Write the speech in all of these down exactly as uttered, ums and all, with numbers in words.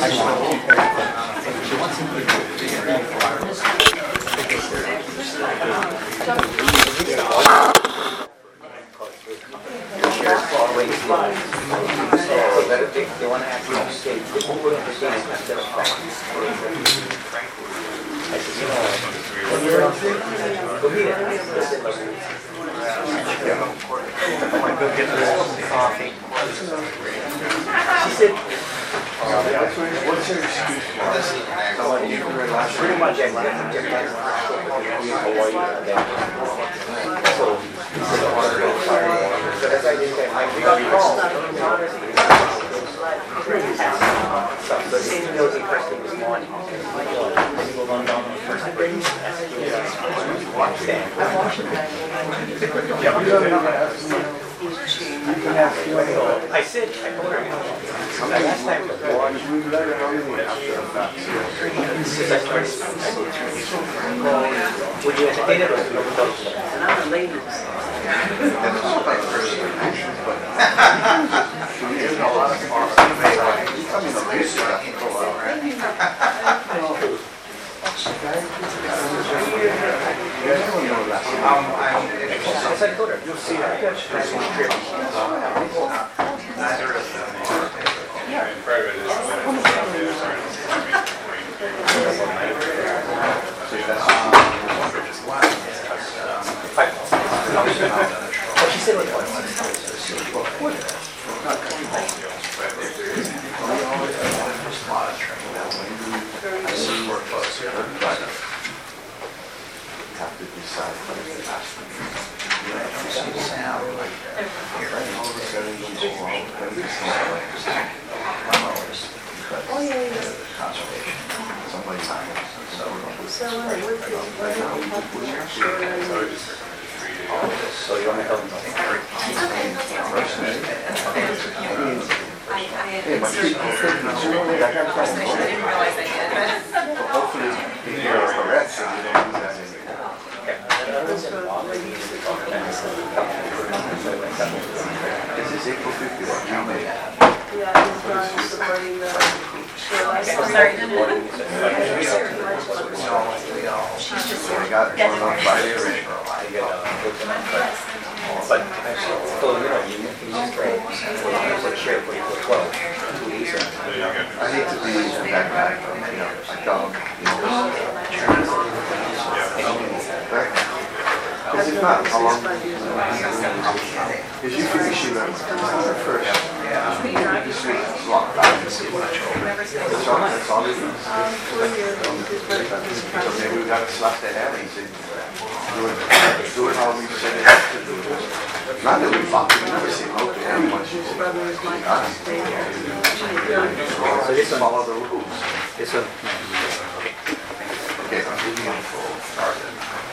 What's your excuse for this? Pretty much I said, I told her, last time the board, since I started, I did three. Would you entertain it or no? And I'm a lady. That's not like personal actions, but there's a lot of parts of it. You tell me the music doesn't go well, right? Um, I'm, as I told her, you'll see that. That's one trip. Neither of them. But she said, what? Have to decide what is the last thing. You see the sound like all of a sudden you go wrong. Oh yeah, yeah. Conservation. Somebody's on it. So so so you want to help them? I had been searching for information. I didn't realize I did. Well, hopefully you hear correct so you don't do that anymore. This is April fiftieth. How many? Yeah, he's done supporting the sorry. She's just here. I got it on Friday already. But so you know, you can just trade. Like share for you for twelve. I hate to be that guy from you know a dog. Because if not, how long? Because you finish you learn first. Yeah. It's locked out. That's all. That's all it is. So maybe we got to slap that out and say, do it, do it how we said it to do it. Not that we fuck, we never say no to anyone. She said, so this one, follow the rules. This one. Okay, I'm moving on full start.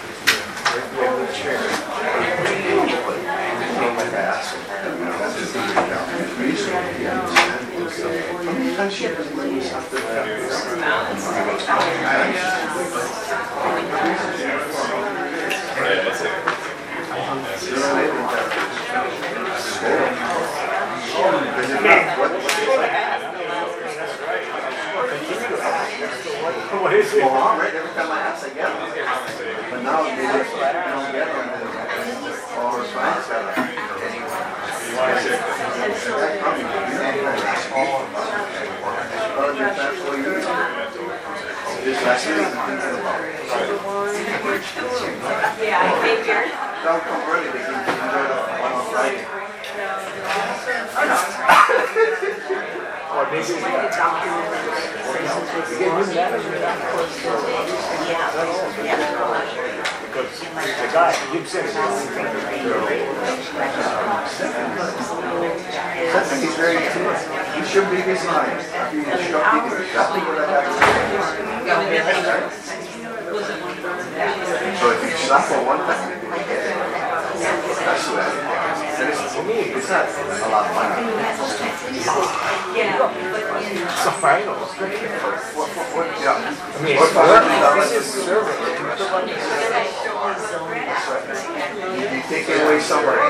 What is it? Well, all right, every time I ask, I get them. But now they just don't get them. All our clients got them. Just last week, yeah, I figured. Don't come early, they can enjoy the one on Friday. Or maybe we got because the guy, you said it. Something is very clear. You should be this line. You should be exactly what I have to say. So if you slap on one time, you get it. That's the way. For me, it's not a lot of money. Yeah, but it's a final. What, what, what, yeah. I mean, what, this is service. You take it away somewhere.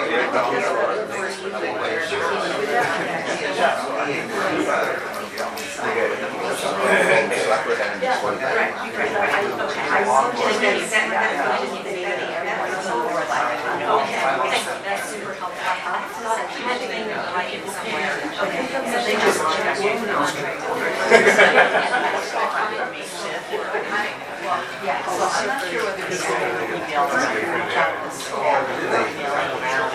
That's super helpful. I had to think of like it somewhere. Okay. So they just yeah, so I'm not sure whether it's emails or reach out to the school or email around.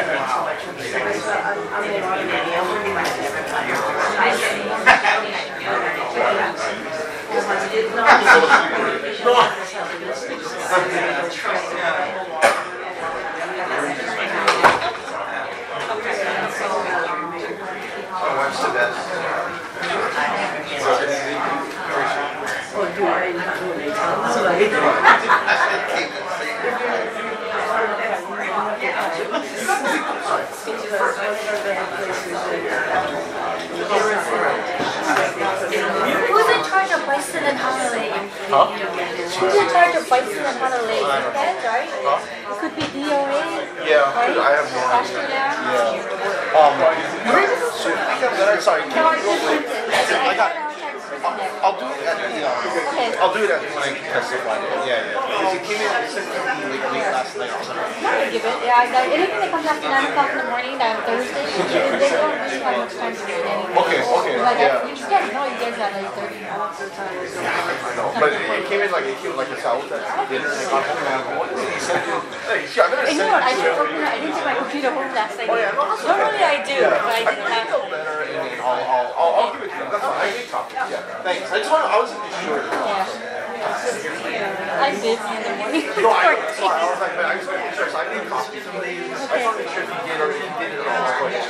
Who's in charge of Bison and Honolulu? Huh? Who's in charge of Bison and Honolulu? You guys, right? Huh? It could be D O A. Yeah, right? I have no idea. Australia. Yeah. Um, so I think I'm better. Sorry, can No, you it's go just wait? Clinton. I I got. got I'll do it at the. Uh, Okay. I'll do it at when I test it Friday. Yeah, yeah. Because it came in. It sent it to me late, late last night. I give it. Yeah, that, anything that comes after nine o'clock in the morning, that Thursday, they don't really have much time to do it anyway. Okay, okay, Like, yeah. you guys know you guys have like thirty hours of time. I know, but it, it came in like it came like a salad at dinner, and I got home and I'm like, what is he sent it? Hey, shit, I better And you send know what? I it to didn't you. open it. I didn't take my computer home last night. Oh yeah, no, that's Normally I do, Yeah. but I I didn't can have feel it. better, and then I'll, I'll, I'll, I'll give it to you. That's fine. I need copies. Yeah, thanks. I just want. I wasn't just sure. Yeah. I'm busy in the morning. No, I know. That's why I was like, man, I just want to make sure. So I need copies of these. I just want to make sure if you did or if you did it all.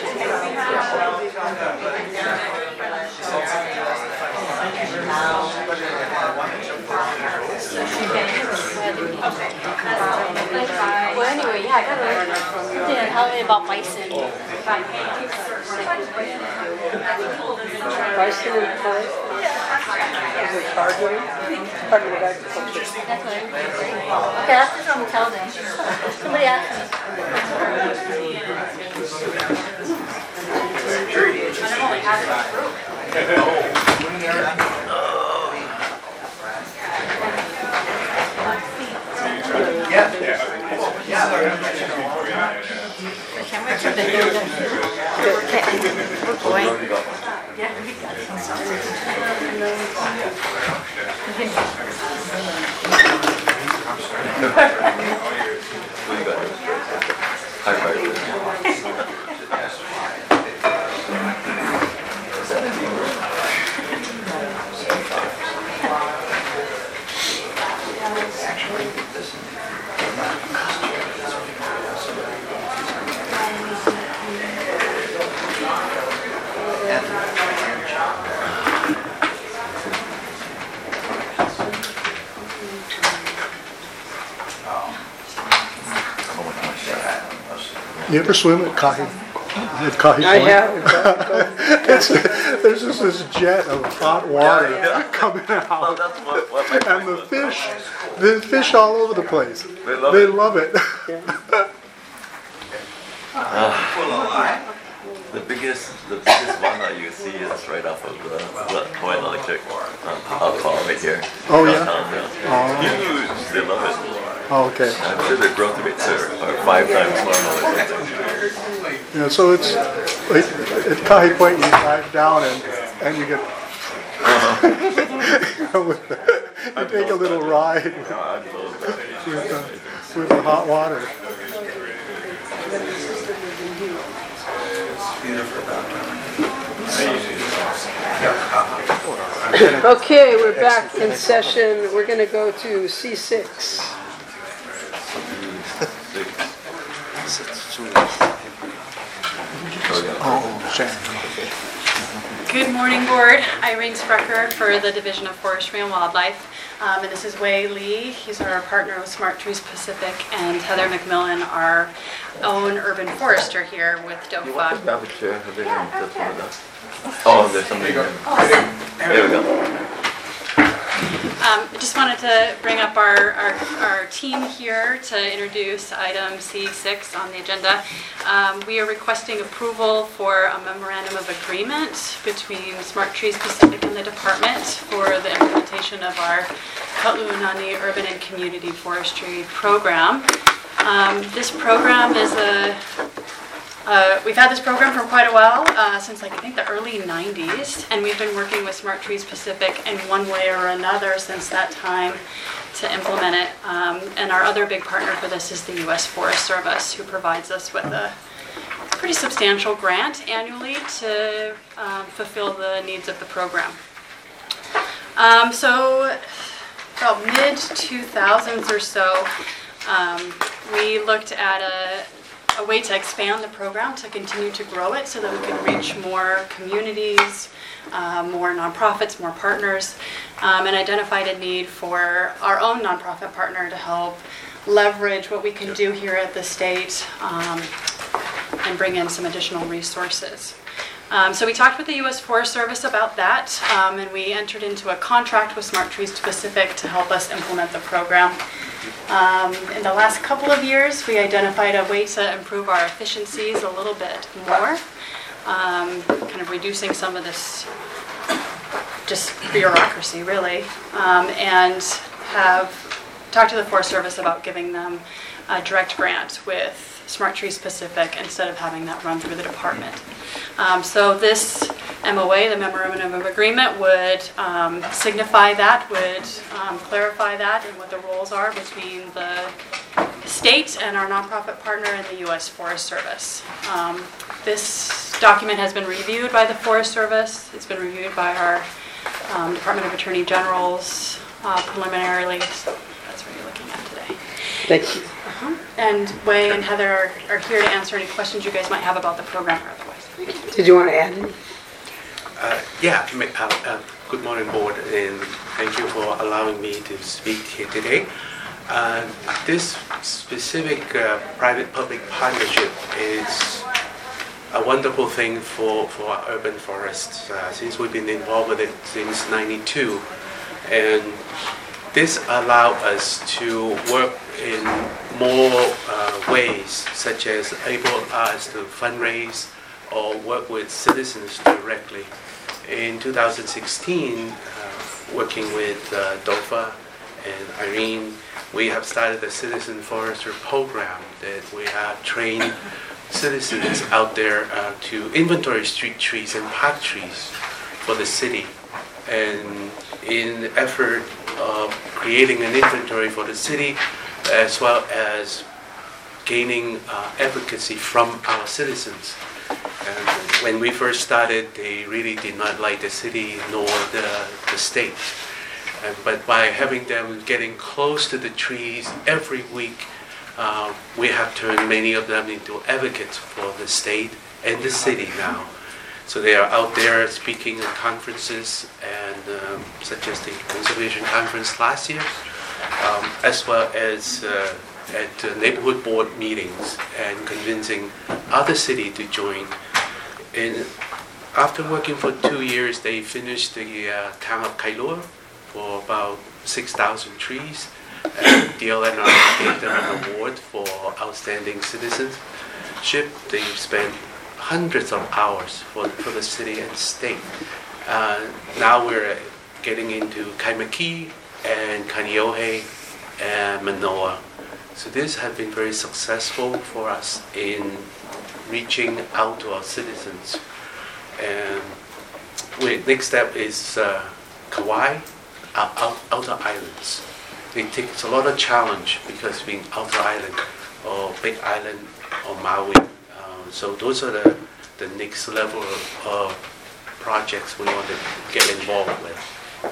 Well, anyway, yeah, I got to yeah, tell me about Bison. Bison and Pine? Is it charging? Department of Agriculture. That's what I'm Okay, that's just what I'm telling them. Somebody asked me. Yeah. The camera turned it down. Okay, we're going. High five. You ever swim at Kahi? At Kahi I Point? have. It's, there's just this jet of hot water Yeah, yeah. coming Well, out, that's what, what my and the point was. fish, the fish all over the place. They love They it. love it. The biggest, the biggest one that you see is right off of the, the Hawaiian Electric um, alcohol right here. Oh, yeah? Downtown, Oh. Huge. They love it. Oh, okay. I'm sure their growth rates are, are five times normal or something. Yeah, so it's like, at Kahi Point you drive down and and you get with the, you take a little ride with, No, I love that. with, the, with the hot water. Okay, we're back in session. We're going to go to C six. Oh, Shannon. Good morning, Board. Irene Sprecher for the Division of Forestry and Wildlife. Um, and this is Wei Lee. He's our partner with Smart Trees Pacific, and Heather McMillan, our own urban forester here with You want DOFA. the grab a chair? Have they got that's one of the- Oh, there's something. There we go. Um, I just wanted to bring up our, our, our team here to introduce item C six on the agenda. Um, we are requesting approval for a memorandum of agreement between Smart Trees Pacific and the department for the implementation of our Ka'ulani Urban and Community Forestry Program. Um, this program is a Uh, we've had this program for quite a while, uh, since like I think the early nineties, and we've been working with Smart Trees Pacific in one way or another since that time to implement it. Um, and our other big partner for this is the U S Forest Service, who provides us with a pretty substantial grant annually to um, fulfill the needs of the program. Um, so about mid two thousands or so, um, we looked at a a way to expand the program, to continue to grow it so that we can reach more communities, uh, more nonprofits, more partners, um, and identified a need for our own nonprofit partner to help leverage what we can do here at the state um, and bring in some additional resources. Um, so we talked with the U S Forest Service about that, um, and we entered into a contract with Smart Trees Pacific to help us implement the program. Um, in the last couple of years, we identified a way to improve our efficiencies a little bit more, um, kind of reducing some of this just bureaucracy, really, um, and have talked to the Forest Service about giving them a direct grant with Smart Trees Pacific instead of having that run through the department. Um, so this M O A, the Memorandum of Agreement, would um, signify that, would um, clarify that and what the roles are between the state and our nonprofit partner and the U S Forest Service. Um, this document has been reviewed by the Forest Service. It's been reviewed by our um, Department of Attorney Generals uh, preliminarily. So that's what you're looking at today. Thank you. Uh-huh. And Wei and Heather are, are here to answer any questions you guys might have about the program or otherwise. Did you want to add any? Uh, yeah, ma- uh, uh, good morning, board, and thank you for allowing me to speak here today. Uh, this specific uh, private-public partnership is a wonderful thing for, for our urban forests, uh, since we've been involved with it since ninety-two. And this allows us to work in more uh, ways, such as able us to fundraise or work with citizens directly. In two thousand sixteen, uh, working with uh, DOFA and Irene, we have started a citizen forester program that we have trained citizens out there uh, to inventory street trees and park trees for the city. And in the effort of creating an inventory for the city, as well as gaining uh, advocacy from our citizens. And when we first started, they really did not like the city nor the, the state. And, but by having them getting close to the trees every week, uh, we have turned many of them into advocates for the state and the city now. So they are out there speaking at conferences, and um, such as the Conservation Conference last year, um, as well as uh, at uh, neighborhood board meetings and convincing other cities to join. And after working for two years, they finished the uh, town of Kailua for about six thousand trees. And D L N R gave them an award for outstanding citizenship. They spent hundreds of hours for, for the city and state. Uh, now we're getting into Kaimaki and Kaneohe and Manoa. So this has been very successful for us in reaching out to our citizens. And we, next step is uh, Kauai, uh, out, outer islands. It takes a lot of challenge because being outer island or big island or Maui. Um, so those are the, the next level of uh, projects we want to get involved with.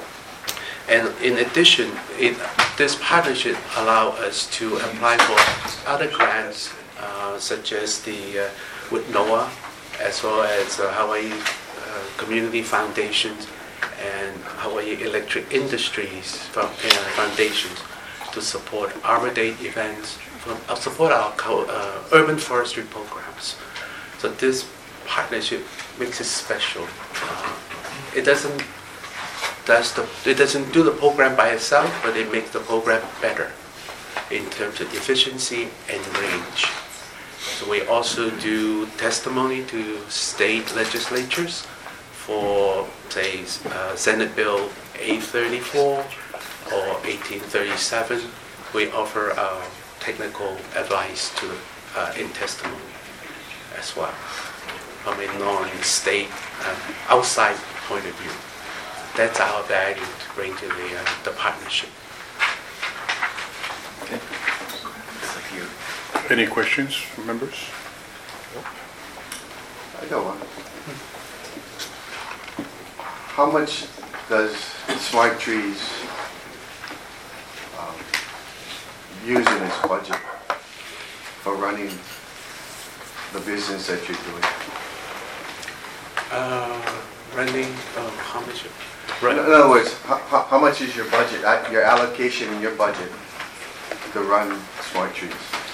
And in addition, it, this partnership allows us to apply for other grants, uh, such as the uh, with NOAA, as well as uh, Hawaii uh, Community Foundations and Hawaii Electric Industries uh, Foundations to support Arbor Day events, from, uh, support our uh, urban forestry programs. So this partnership makes it special. Uh, it doesn't does the, it doesn't do the program by itself, but it makes the program better in terms of efficiency and range. So we also do testimony to state legislatures for, say, uh, Senate Bill eight thirty-four or eighteen thirty-seven. We offer uh, technical advice to uh, in testimony as well from a non-state, uh, outside point of view. That's our value to bring to the, uh, the partnership. Okay. Thank you. Any questions from members? I got one. How much does Smart Trees um, use in its budget for running the business that you're doing? Uh, running, um, how much? In in other words, how, how, how much is your budget, uh, your allocation in your budget to run Smart Trees?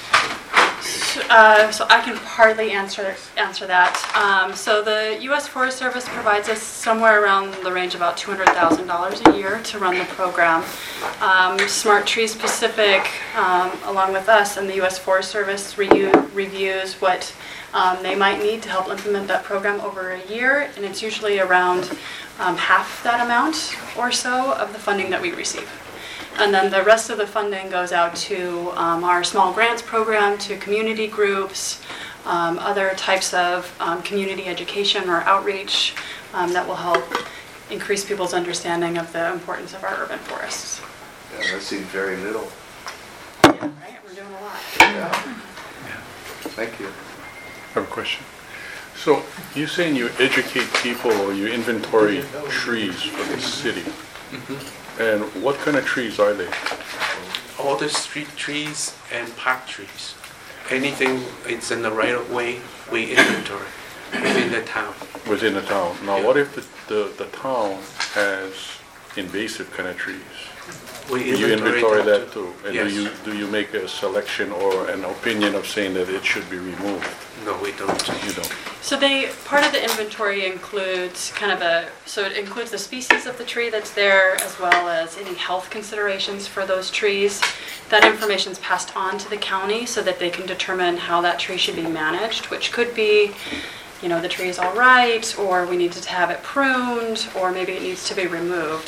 Uh, so I can hardly answer answer that. Um, so the U S Forest Service provides us somewhere around the range of about two hundred thousand dollars a year to run the program. Um, Smart Trees Pacific, um, along with us and the U S Forest Service, review, reviews what um, they might need to help implement that program over a year, and it's usually around um, half that amount or so of the funding that we receive. And then the rest of the funding goes out to um, our small grants program, to community groups, um, other types of um, community education or outreach um, that will help increase people's understanding of the importance of our urban forests. Yeah, that seems very little. Yeah, right? We're doing a lot. Yeah. Thank you. I have a question. So you're saying you educate people or you inventory trees for the city. Mm-hmm. And what kind of trees are they? All the street trees and park trees. Anything it's in the right of way, we inventory within the town. Within the town. Now, Yeah. what if the, the, the town has invasive kind of trees? We Do you inventory them that too? And Yes. do you, do you make a selection or an opinion of saying that it should be removed? No, we don't. You don't. So they, part of the inventory includes kind of a, so it includes the species of the tree that's there, as well as any health considerations for those trees. That information is passed on to the county so that they can determine how that tree should be managed, which could be, you know, the tree is all right, or we need to have it pruned, or maybe it needs to be removed.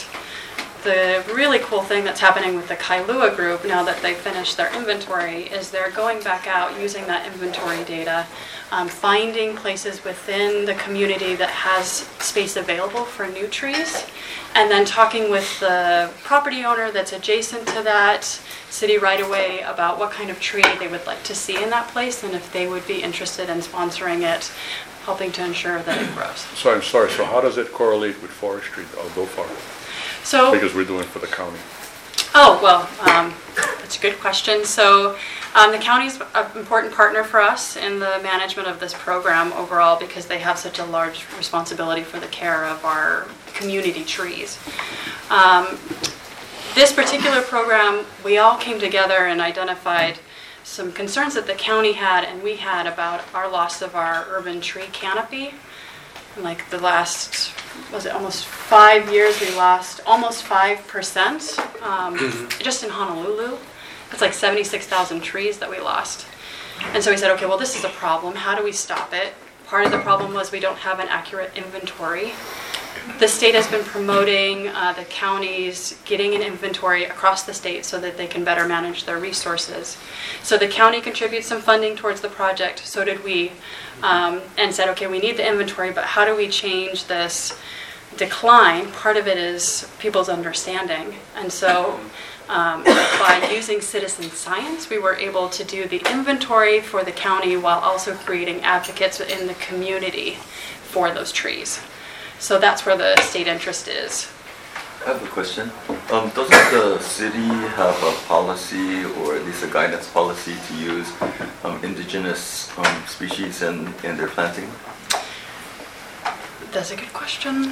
The really cool thing that's happening with the Kailua group, now that they've finished their inventory, is they're going back out using that inventory data, um, finding places within the community that has space available for new trees, and then talking with the property owner that's adjacent to that city right-of-way about what kind of tree they would like to see in that place, and if they would be interested in sponsoring it, helping to ensure that it grows. So I'm sorry, so how does it correlate with forestry? I'll go far. So, Because we're doing it for the county. oh, well, um, that's a good question. So um, the county's an important partner for us in the management of this program overall because they have such a large responsibility for the care of our community trees. Um, this particular program, we all came together and identified some concerns that the county had and we had about our loss of our urban tree canopy. Like the last, was it almost five years, we lost almost five percent um, just in Honolulu. It's like seventy-six thousand trees that we lost. And so we said, okay, well, this is a problem. How do we stop it? Part of the problem was we don't have an accurate inventory. The state has been promoting uh, the counties getting an inventory across the state so that they can better manage their resources. So the county contributes some funding towards the project, so did we, um, and said, okay, we need the inventory, but how do we change this decline? Part of it is people's understanding. And so um, by using citizen science, we were able to do the inventory for the county while also creating advocates in the community for those trees. So that's where the state interest is. I have a question. Um, doesn't the city have a policy or at least a guidance policy to use um, indigenous um, species in, in their planting? That's a good question.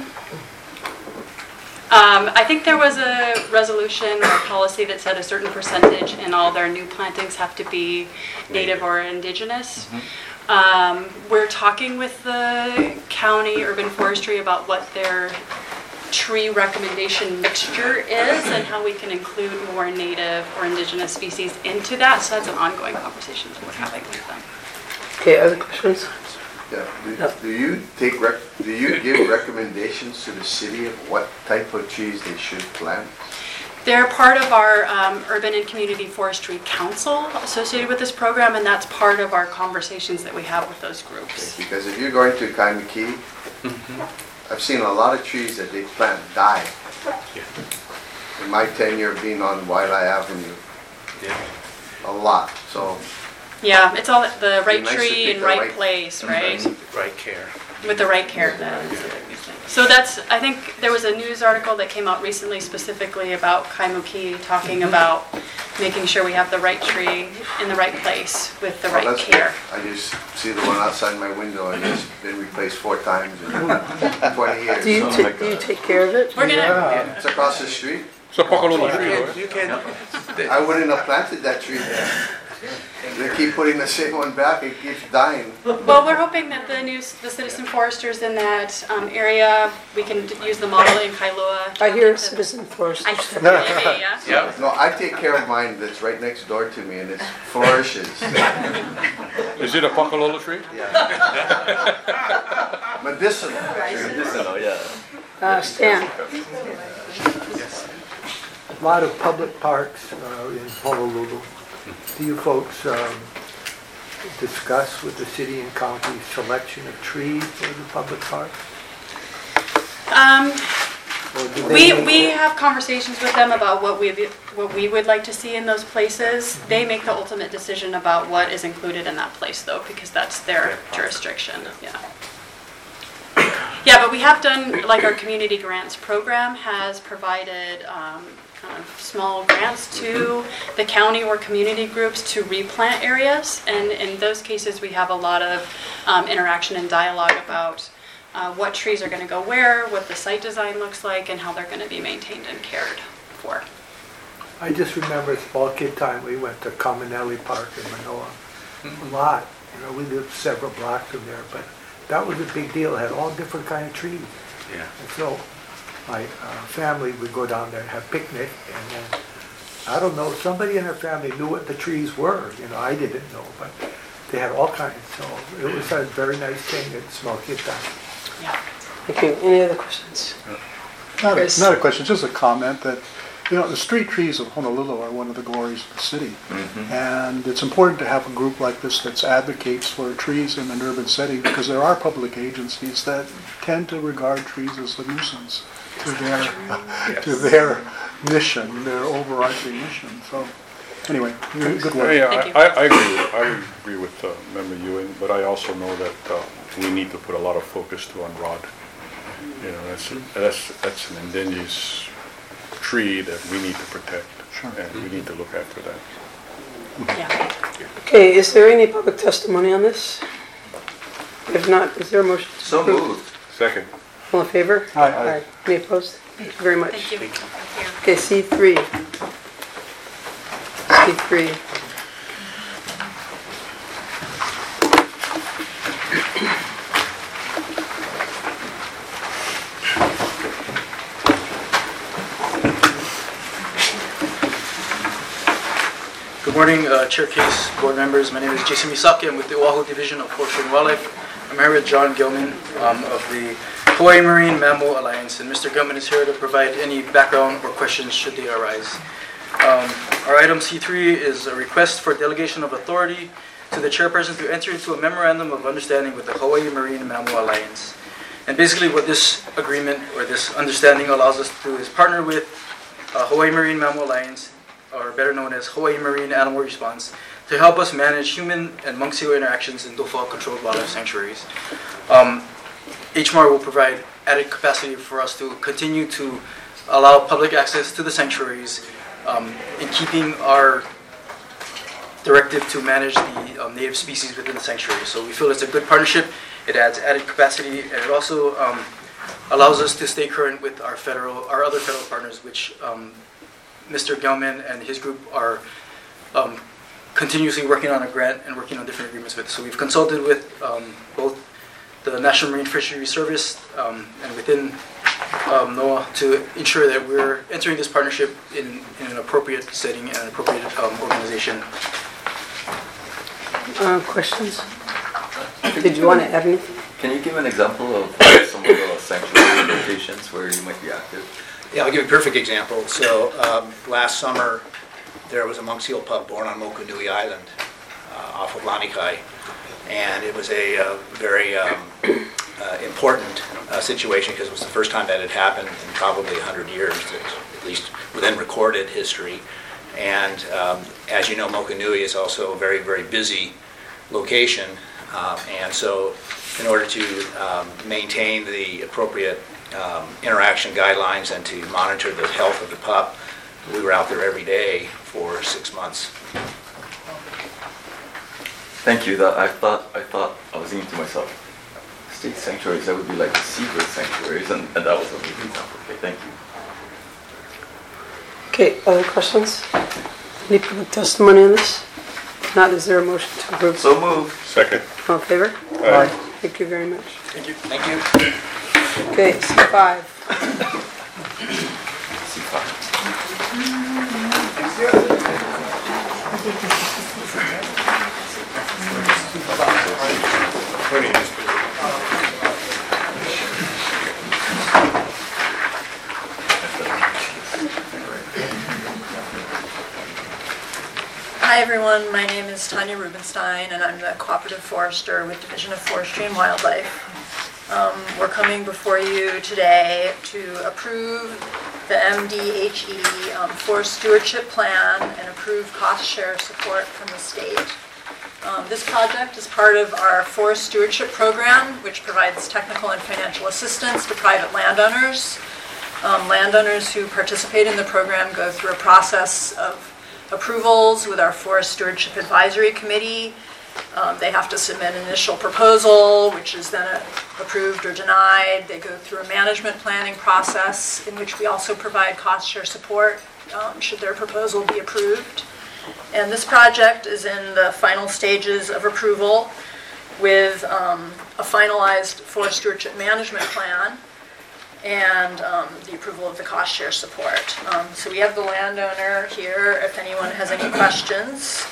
Um, I think there was a resolution or a policy that said a certain percentage in all their new plantings have to be native or indigenous. Mm-hmm. Um, we're talking with the county urban forestry about what their tree recommendation mixture is and how we can include more native or indigenous species into that. So that's an ongoing conversation that we're having with them. Okay, other questions? Yeah. Do- No. Do you take, rec- do you give recommendations to the city of what type of trees they should plant? They're part of our um, Urban and Community Forestry Council associated with this program, and that's part of our conversations that we have with those groups. Because if you're going to Kaimaki, I've seen a lot of trees that they plant die. In my tenure of being on Wailea Avenue, Yeah. a lot, so. Yeah, it's all the right nice to tree pick in the right right- place, right? Right care. With the right care. That's the biggest thing. So that's, I think there was a news article that came out recently specifically about Kaimuki, talking about making sure we have the right tree in the right place with the Oh, right that's care. good. I just see the one outside my window and it's been replaced four times in twenty years. Do you, so- ta- do you take care of it? We're gonna, Yeah, it's across the street. It's a Pakalolo tree, You right? can, you can, I wouldn't have planted that tree there. They keep putting the same one back, it keeps dying. well, we're hoping that the new, the citizen foresters in that um, area, we can d- use the model in Kailua. I hear talking to- citizen forest. I yeah, yeah. yeah. No, I take care of mine that's right next door to me and it flourishes. Is it a Pakalolo tree? Medicinal. Medicinal, yeah. Uh, Stan? A lot of public parks uh, in Honolulu. Do you folks um, discuss with the city and county selection of trees for the public parks? Um, Or do they We, make we that- have conversations with them about what we, what we would like to see in those places. They make the ultimate decision about what is included in that place though, because that's their jurisdiction, yeah. Yeah, but we have done, like our community grants program has provided um, kind of small grants to the county or community groups to replant areas. And in those cases, we have a lot of um, interaction and dialogue about uh, what trees are going to go where, what the site design looks like, and how they're going to be maintained and cared for. I just remember small kid time, we went to Kamanelli Park in Manoa. A lot, you know, we lived several blocks from there, but that was a big deal. It had all different kind of trees. Yeah. And so my uh, family would go down there and have picnic, and then, I don't know, somebody in our family knew what the trees were. You know, I didn't know, but they had all kinds. So it was a very nice thing at small kid time. Yeah. Thank you. Any other questions? Not a, Chris? not a question, just a comment that, you know, the street trees of Honolulu are one of the glories of the city. And it's important to have a group like this that advocates for trees in an urban setting, because there are public agencies that tend to regard trees as a nuisance to their, to their mission, their overarching mission. So, anyway, good work. Yeah, Thank you. I, I agree with, I agree with uh, Member Ewing, but I also know that uh, we need to put a lot of focus to on rod. You know, that's, that's, that's an indigenous tree that we need to protect. Sure. And we need to look after that. Yeah. Okay, is there any public testimony on this? If not, is there a motion? to So approve? moved. Second. All in favor? Aye. Aye. Any opposed? Thank you very much. Thank you. Thank you. Okay, C three. C three. Good morning, uh, Chair Case, board members. My name is Jason Misaki. I'm with the Oahu Division of Forestry and Wildlife. I'm here with John Gilman um, of the Hawaii Marine Mammal Alliance, and Mister Gilman is here to provide any background or questions should they arise. Um, our item C three is a request for delegation of authority to the chairperson to enter into a memorandum of understanding with the Hawaii Marine Mammal Alliance. And basically what this agreement or this understanding allows us to do is partner with uh, Hawaii Marine Mammal Alliance, or better known as Hawaii Marine Animal Response, to help us manage human and monk seal interactions in default-controlled wildlife sanctuaries. Um, H M A R will provide added capacity for us to continue to allow public access to the sanctuaries um, in keeping our directive to manage the um, native species within the sanctuary. So we feel it's a good partnership. It adds added capacity, and it also um, allows us to stay current with our federal, our other federal partners, which um, Mister Gelman and his group are um, continuously working on a grant and working on different agreements with. So we've consulted with um, both the National Marine Fisheries Service um, and within um, Noah, to ensure that we're entering this partnership in, in an appropriate setting and an appropriate um, organization. Uh, questions? Did you want to add anything? Can you give an example of some of the sanctuary locations where you might be active? Yeah, I'll give you a perfect example. So um, last summer, there was a Monk's Heel pub born on Mokunui Island uh, off of Lanikai. And it was a uh, very um, uh, important uh, situation because it was the first time that had happened in probably one hundred years, at least within recorded history. And um, as you know, Mokunui is also a very, very busy location. Uh, and so in order to um, maintain the appropriate um, interaction guidelines and to monitor the health of the pup, we were out there every day for six months. Thank you. That I thought I thought I was thinking to myself, state sanctuaries, that would be like seabird sanctuaries, and, and that was a good example. Okay, thank you. Okay, other questions? Any public testimony on this? If not, is there a motion to approve? So moved. Second. All in favor? Aye. Thank you very much. Thank you. Thank you. Okay, C five. C five. Hi everyone, my name is Tanya Rubenstein and I'm the Cooperative Forester with Division of Forestry and Wildlife. Um, we're coming before you today to approve the M D H E um, Forest Stewardship Plan and approve cost share support from the state. Um, this project is part of our Forest Stewardship Program, which provides technical and financial assistance to private landowners. Um, landowners who participate in the program go through a process of approvals with our Forest Stewardship Advisory Committee. Um, they have to submit an initial proposal, which is then uh, approved or denied. They go through a management planning process in which we also provide cost share support um, should their proposal be approved. And this project is in the final stages of approval with um, a finalized Forest Stewardship Management Plan and um, the approval of the cost share support. Um, so we have the landowner here if anyone has any questions.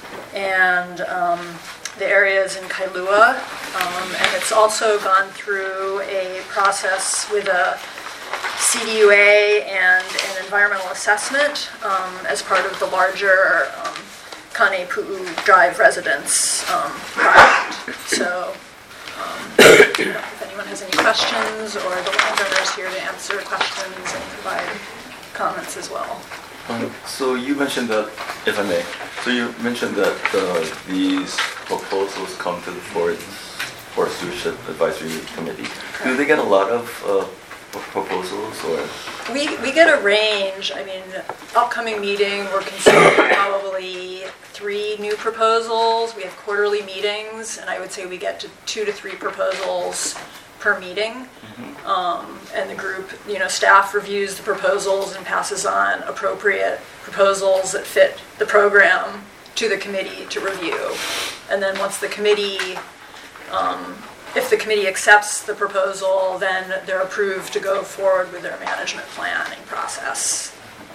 And um, the area is in Kailua, um, and it's also gone through a process with a C D U A and an environmental assessment um, as part of the larger um, Kane Pu'u Drive residence um, project. So um, if anyone has any questions, or the landowner is here to answer questions and provide comments as well. Um, so you mentioned that, if I may, so you mentioned that uh, these proposals come to the Forest, Forest Stewardship Advisory Committee. Do they get a lot of uh, proposals, or? We, we get a range. I mean, upcoming meeting, we're considering probably three new proposals. We have quarterly meetings, and I would say we get to two to three proposals per meeting. Mm-hmm. um, and the group, you know, staff reviews the proposals and passes on appropriate proposals that fit the program to the committee to review. And then once the committee, um, if the committee accepts the proposal, then they're approved to go forward with their management planning process.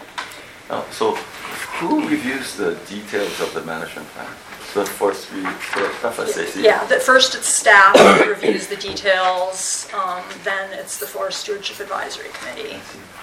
Oh, so who reviews the details of the management plan? The Forest F S A C? Yeah, the, first it's staff that reviews the details, um, then it's the Forest Stewardship Advisory Committee.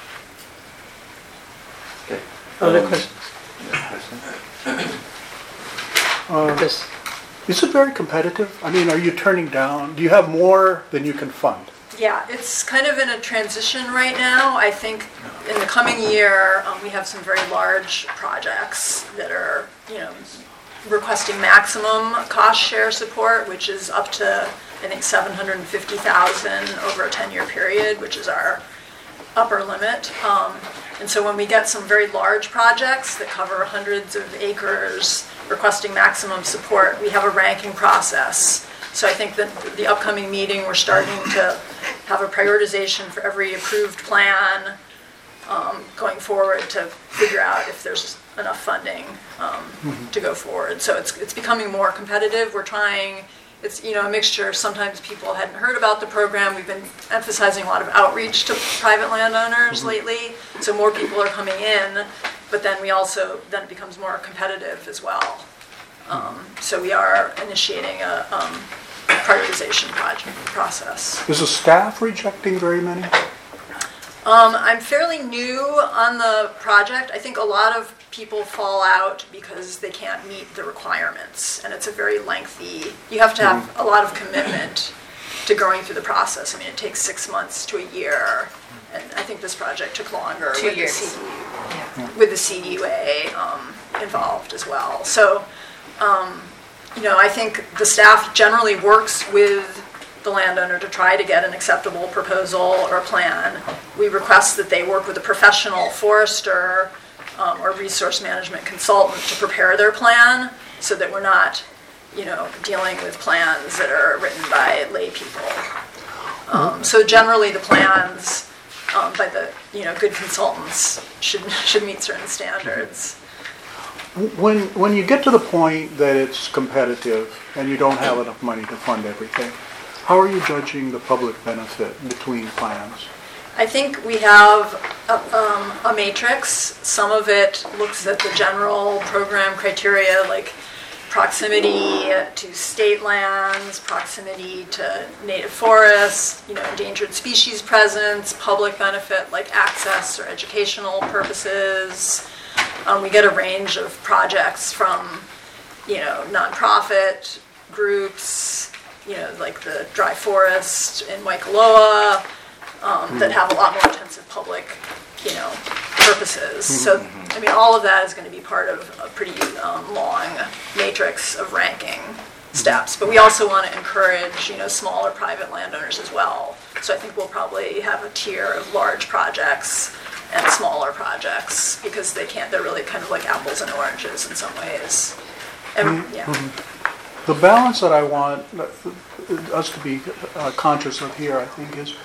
Okay. Other Um, questions? yeah, Uh, This, Is it very competitive? I mean, are you turning down, do you have more than you can fund? Yeah, it's kind of in a transition right now. I think in the coming year, um, we have some very large projects that are, you know, requesting maximum cost share support, which is up to, I think, seven hundred fifty thousand dollars over a ten-year period, which is our upper limit. Um, and so when we get some very large projects that cover hundreds of acres requesting maximum support, we have a ranking process. So I think that the upcoming meeting, we're starting to have a prioritization for every approved plan um, going forward to figure out if there's enough funding um, mm-hmm. to go forward. So it's it's becoming more competitive. We're trying it's, you know, a mixture. Sometimes people hadn't heard about the program. We've been emphasizing a lot of outreach to private landowners lately, so more people are coming in, but then we also, then it becomes more competitive as well. Um, so we are initiating a um, prioritization project process. Is the staff rejecting very many? Um, I'm fairly new on the project. I think a lot of people fall out because they can't meet the requirements, and it's a very lengthy, you have to have a lot of commitment to going through the process. I mean, it takes six months to a year, and I think this project took longer Two with years. the C D U, with the C D U A um, involved as well. So, um, you know, I think the staff generally works with the landowner to try to get an acceptable proposal or plan. We request that they work with a professional forester um, or resource management consultant to prepare their plan, so that we're not, you know, dealing with plans that are written by lay people. Um, so generally, the plans um, by the, you know, good consultants should should meet certain standards. When, when you get to the point that it's competitive and you don't have enough money to fund everything, how are you judging the public benefit between plans? I think we have a, um, a matrix. Some of it looks at the general program criteria, like proximity to state lands, proximity to native forests, you know, endangered species presence, public benefit like access or educational purposes. Um, we get a range of projects from, you know, nonprofit groups, you know, like the Dry Forest in Waikoloa, um, that have a lot more intensive public, you know, purposes. So, I mean, all of that is going to be part of a pretty um, long matrix of ranking steps. But we also want to encourage, you know, smaller private landowners as well. So I think we'll probably have a tier of large projects and smaller projects, because they can't, they're really kind of like apples and oranges in some ways. And, yeah. The balance that I want us to be uh, conscious of here, I think, is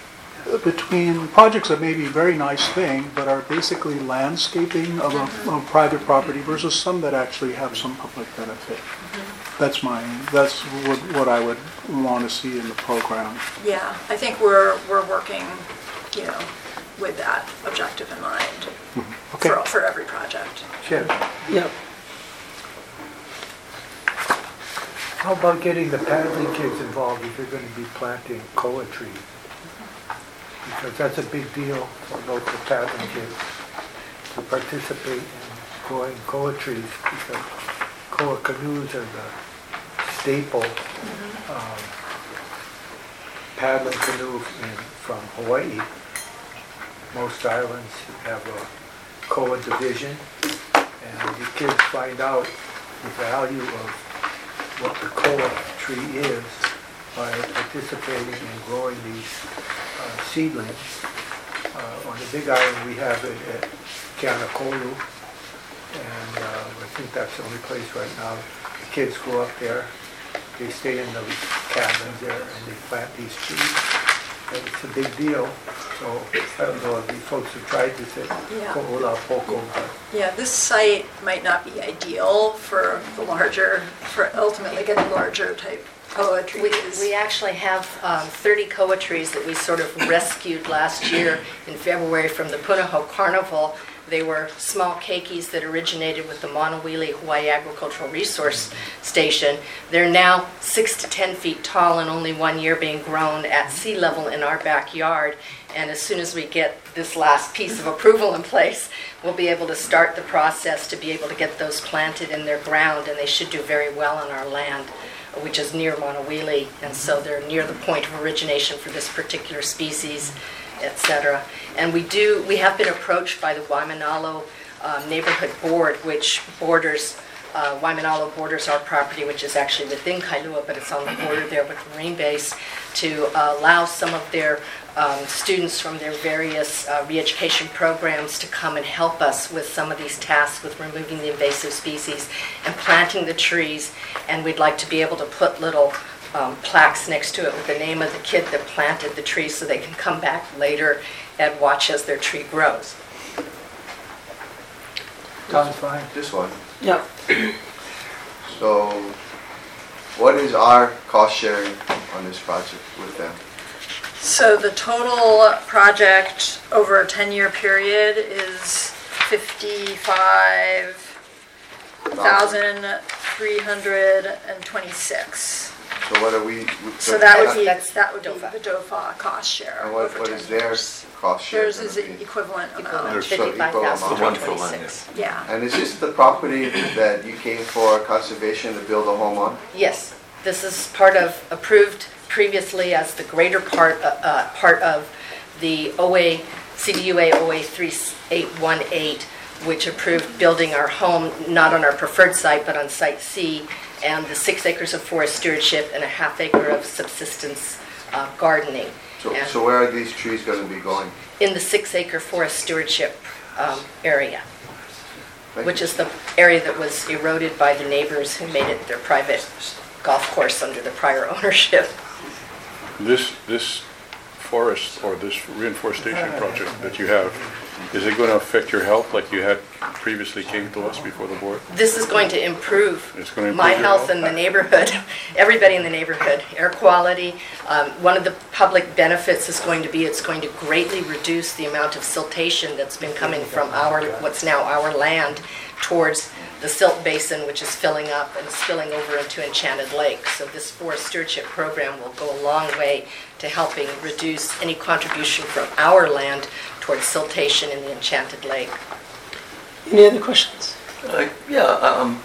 between projects that may be a very nice thing, but are basically landscaping of a, of private property, versus some that actually have some public benefit. Mm-hmm. That's my, that's what, what I would want to see in the program. Yeah, I think we're we're working, you know, with that objective in mind. Mm-hmm. Okay. for, for every project. Jim? Yep. How about getting the paddling kids involved if you're going to be planting koa trees? Because that's a big deal for local paddling kids to participate in growing koa trees, because koa canoes are the staple mm-hmm. um, paddling canoe in, from Hawaii. Most islands have a koa division, and the kids find out the value of what the koa tree is by participating in growing these uh, seedlings. Uh, on the Big Island, we have it at Keanakolu, and uh, I think that's the only place right now. The kids go up there, they stay in the cabins there, and they plant these trees. And it's a big deal. So I don't know if you folks have tried this at Yeah. Ko'olapoko, but Yeah, this site might not be ideal for the larger, for ultimately getting larger type koa trees. We, we actually have um, thirty koa trees that we sort of rescued last year in February from the Punahou Carnival. They were small keikis that originated with the Monowili Hawaii Agricultural Resource Station. They're now six to ten feet tall, and only one year being grown at sea level in our backyard. And as soon as we get this last piece of approval in place, we'll be able to start the process to be able to get those planted in their ground, and they should do very well on our land, which is near Monowili, and so they're near the point of origination for this particular species, et cetera. And we do, we have been approached by the Waimanalo um, Neighborhood Board, which borders, uh, Waimanalo borders our property, which is actually within Kailua, but it's on the border there with the Marine Base, to uh, allow some of their um, students from their various uh, re-education programs to come and help us with some of these tasks with removing the invasive species and planting the trees. And we'd like to be able to put little Um, plaques next to it with the name of the kid that planted the tree, so they can come back later and watch as their tree grows. Tom's fine. This one. Yep. So what is our cost sharing on this project with them? So the total project over a ten-year period is fifty-five thousand three hundred twenty-six. So what are we? So that would be, That's that would be DOFA. the DOFA cost share. And what, over what ten is their years. cost share? Theirs is gonna an be? equivalent Equivalent, amount. So equal fifty-five thousand amount. The one for one, twenty-six. Yeah. And is this the property that you came for conservation to build a home on? Yes, this is part of, approved previously as the greater part, uh, uh, part of the O A, C D U A O A three eight one eight, which approved building our home, not on our preferred site, but on Site C, and the six acres of forest stewardship and a half acre of subsistence uh, gardening. So, And so where are these trees going to be going? in the six acre forest stewardship um, area, Thank which you. is the area that was eroded by the neighbors who made it their private golf course under the prior ownership. This, this forest or this reinforestation project that you have, is it going to affect your health like you had previously came to us before the board? This is going to improve It's going to my improve your health health? in the neighborhood, everybody in the neighborhood, air quality. Um, One of the public benefits is going to be, it's going to greatly reduce the amount of siltation that's been coming from our, what's now our land, towards the silt basin, which is filling up and spilling over into Enchanted Lake. So this forest stewardship program will go a long way to helping reduce any contribution from our land towards siltation in the Enchanted Lake. Any other questions? Uh, yeah, um,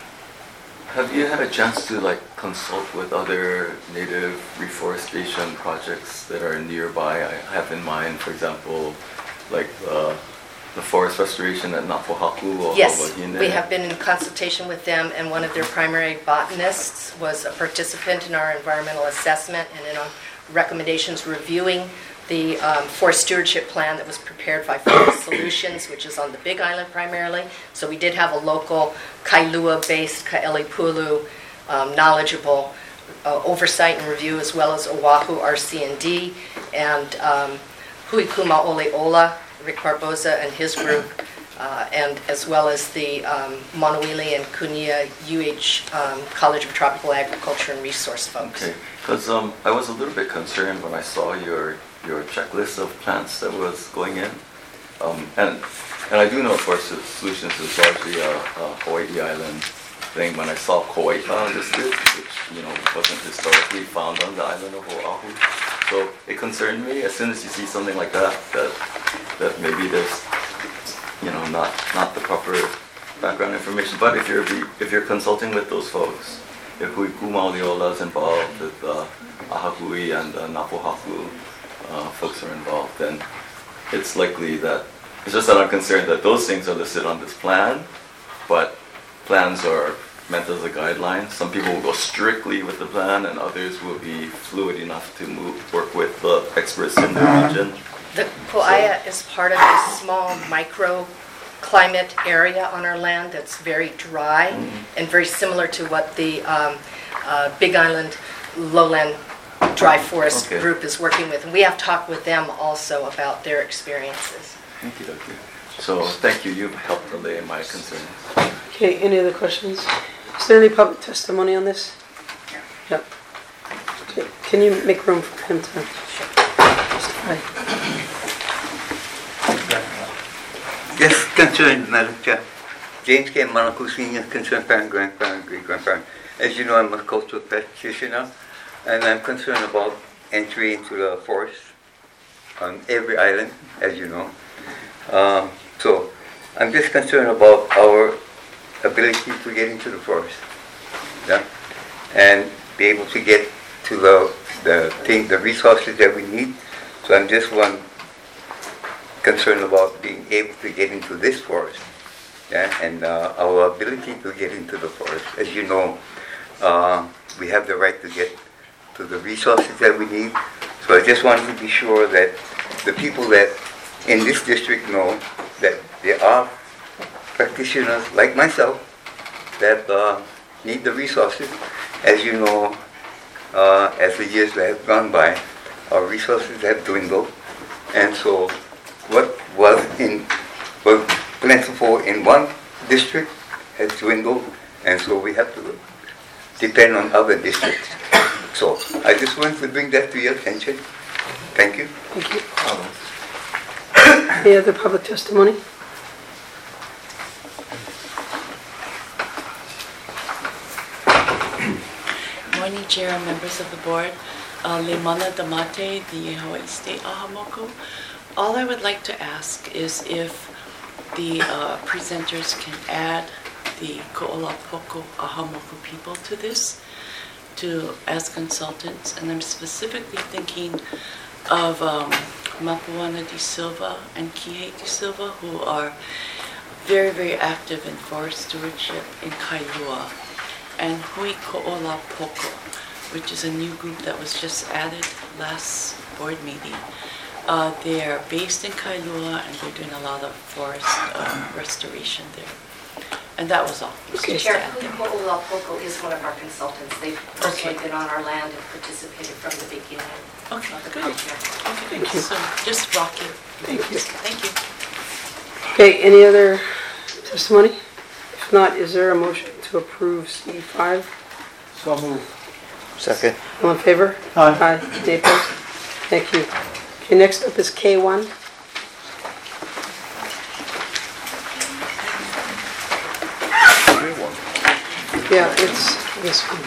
have you had a chance to like consult with other native reforestation projects that are nearby? I have in mind, for example, like uh, the forest restoration at Napohaku or Yes, Hawaiian. we have been in consultation with them, and one of their primary botanists was a participant in our environmental assessment and in our recommendations reviewing the um, forest stewardship plan that was prepared by Forest Solutions, which is on the Big Island primarily. So we did have a local Kailua-based, Ka'elipulu, um, knowledgeable uh, oversight and review, as well as Oahu R C and D, and um, Huikuma Oleola, Rick Barboza and his group, uh, and as well as the um, Monowili and Kunia U H um, College of Tropical Agriculture and Resource folks. Okay, because um, I was a little bit concerned when I saw your your checklist of plants that was going in, um, and and I do know Forest Solutions is largely a, a Hawaii Island thing. When I saw Kauai listed, which you know wasn't historically found on the island of Oahu, so it concerned me. As soon as you see something like that, that that maybe there's you know not not the proper background information. But if you're if you're consulting with those folks, if Huikuma Oleola is involved, if uh, Ahahui and uh, Napohaku uh, folks are involved, then it's likely that, it's just that I'm concerned that those things are listed on this plan, but plans are meant as a guideline. Some people will go strictly with the plan and others will be fluid enough to move, work with the experts in the region. The Ku'aia is part of a small microclimate area on our land that's very dry Mm-hmm. and very similar to what the um, uh, Big Island lowland dry forest Okay. group is working with. And we have talked with them also about their experiences. Thank you, Doctor. So thank you, you've helped allay my concerns. Okay, any other questions? Is there any public testimony on this? Yep. Okay, can you make room for him to testify? Yes, concerned, Madam Chair. James K. Manaku, Senior, concerned parent, grandparent, great-grandparent. As you know, I'm a cultural practitioner, and I'm concerned about entry into the forest on every island, as you know. Um, so, I'm just concerned about our ability to get into the forest, yeah, and be able to get to the the thing, the resources that we need. So, I'm just one concerned about being able to get into this forest, yeah, and uh, our ability to get into the forest. As you know, uh, we have the right to get to the resources that we need. So I just wanted to be sure that the people that in this district know that there are practitioners like myself that uh, need the resources. As you know, uh, as the years that have gone by, our resources have dwindled, and so what was in was plentiful in one district has dwindled, and so we have to depend on other districts. So I just want to bring that to your attention. Thank you. Thank you. Any other public testimony? Morning, Chair and members of the board. Uh, Leimana Damate, the Hawaii State Ahamoku. All I would like to ask is if the uh, presenters can add the Ko'olapoko Ahamoku people to this, to as consultants, and I'm specifically thinking of um, Mapuana de Silva and Kihei de Silva, who are very, very active in forest stewardship in Kailua, and Hui Ko'olapoko, which is a new group that was just added last board meeting. Uh, they are based in Kailua, and they're doing a lot of forest uh, restoration there. And that was all. Mister Chair, Ko'olapoko is one of our consultants. They've personally Okay. been on our land and participated from the beginning. Okay, of the good. project. Okay, Thank you. so just rock it. Thank you. Thank you. Okay, any other testimony? If not, is there a motion to approve C five? So moved. Second. All in favor? Aye. Aye. Any opposed? Thank you. Okay, next up is K one. Yeah, it's this one.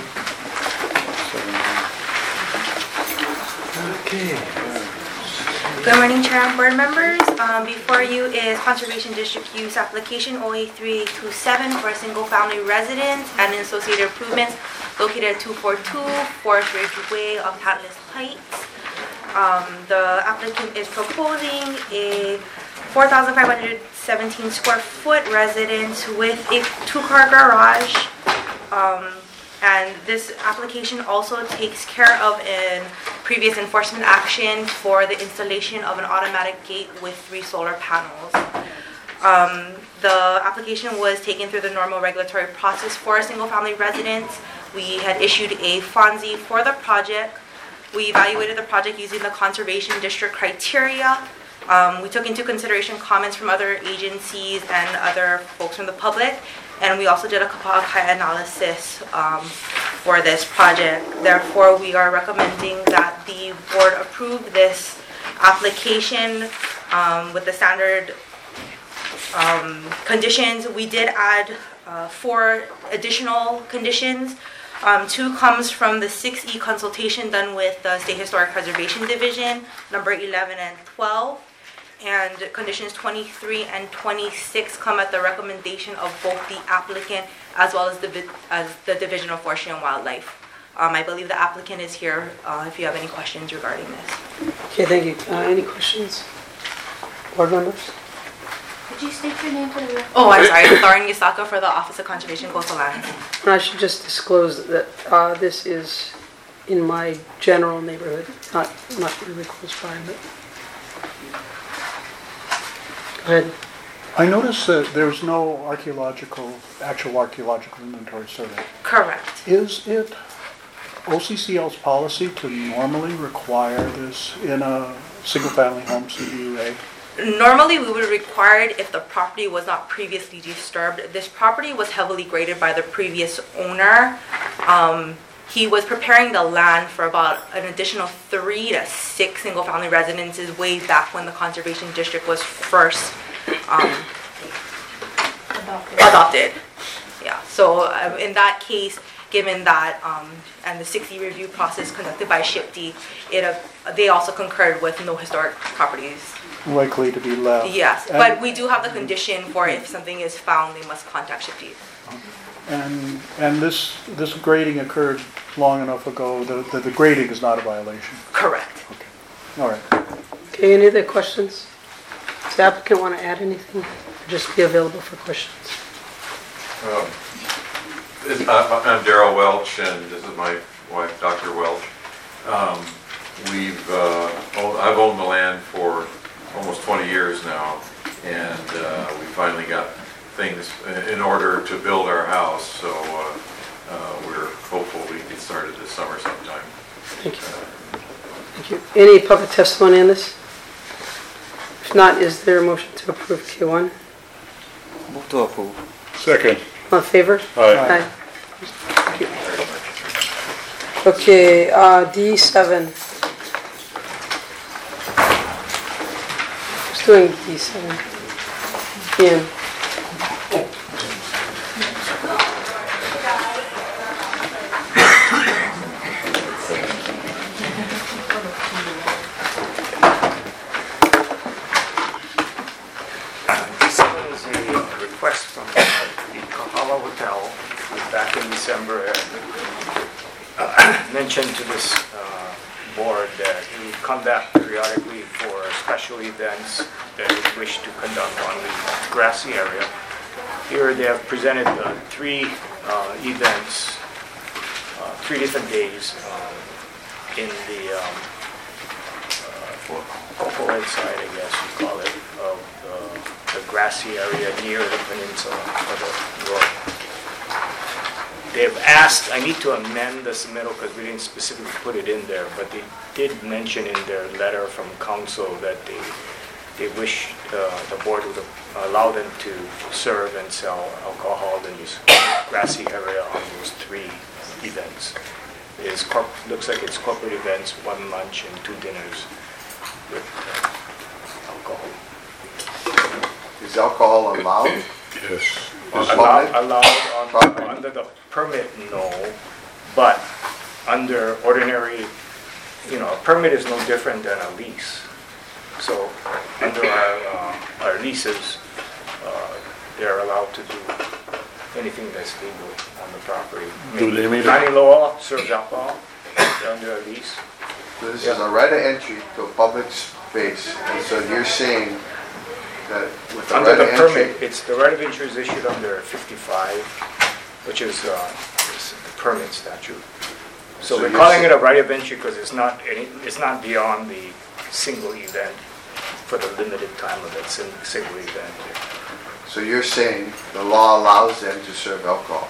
Okay. Good morning, Chair and board members. Um, before you is Conservation District Use Application O A three eight two seven for a single-family residence and associated improvements located at two forty-two Forest Ridge Way of Atlas Heights. Um, the applicant is proposing a four thousand five hundred seventeen square foot residence with a two-car garage. Um, and this application also takes care of a previous enforcement action for the installation of an automatic gate with three solar panels. Um, the application was taken through the normal regulatory process for a single-family residence. We had issued a F O N S I for the project. We evaluated the project using the Conservation District criteria. Um, we took into consideration comments from other agencies and other folks from the public, and we also did a Kapa'akai analysis um, for this project. Therefore, we are recommending that the board approve this application um, with the standard um, conditions. We did add uh, four additional conditions. Um, two comes from the six E consultation done with the State Historic Preservation Division, number eleven and twelve. And conditions twenty-three and twenty-six come at the recommendation of both the applicant as well as the, as the Division of Forestry and Wildlife. Um, I believe the applicant is here uh, if you have any questions regarding this. Okay, thank you. Uh, any questions? Board members? Could you state your name for the record? Oh, I'm sorry. Lauren Yasaka for the Office of Conservation Coastal Lands. And I should just disclose that uh, this is in my general neighborhood, not not really close by, but go ahead. I noticed that there's no archaeological, actual archaeological inventory survey. Correct. Is it O C C L's policy to normally require this in a single-family home C B U A? Normally, we would require it if the property was not previously disturbed. This property was heavily graded by the previous owner. Um, he was preparing the land for about an additional three to six single-family residences way back when the Conservation District was first um, adopted. adopted. Yeah. So uh, in that case, given that um, and the six E review process conducted by SHPD, it uh, they also concurred with no historic properties. Likely to be left. Yes, And- but we do have the condition for if something is found, they must contact SHPD. And, and this, this grading occurred long enough ago that that the grading is not a violation? Correct. All right. Okay, any other questions? Does the applicant want to add anything? Or just be available for questions? Um, it- I- I'm Darrell Welch, and this is my wife, Doctor Welch. Um, We've, uh, owned- I've owned the land for almost twenty years now, and uh, we finally got things in order to build our house, so uh, uh, we're hopeful we can get started this summer sometime. Thank you. Thank you. Any public testimony on this? If not, is there a motion to approve K one? Move to approve. Second. All in favor? Aye. Thank you. Okay, uh, D seven. Who's doing D seven? Ian. This one is a uh, request from the Kahala Hotel, who back in December uh, mentioned to this uh, board that he would come back periodically for special events that he wished to conduct on the grassy area. Here they have presented uh, three uh, events, uh, three different days um, in the um, Cocohead side, I guess you call it, of uh, the grassy area near the peninsula of the road. They've asked, I need to amend the submittal because we didn't specifically put it in there, but they did mention in their letter from council that they they wish uh, the board would allow them to serve and sell alcohol in this grassy area on those three events. It is corp- looks like it's corporate events, one lunch and two dinners with uh, alcohol. Is alcohol allowed? Yes. Allowed, allowed on, under the permit, no, but under ordinary, you know, a permit is no different than a lease. So under our, uh, our leases, uh, they're allowed to do anything that's legal on the property. Do they mean it? County law serves alcohol under a lease. So this is a right of entry to a public space, and so you're saying that with the Under right the of entry, permit, it's, the right of entry is issued under fifty-five, which is, uh, is the permit statute. So So we're you're calling sa- it a right of entry because it's not any, it's not beyond the single event for the limited time of that sin- single event. so you're saying the law allows them to serve alcohol?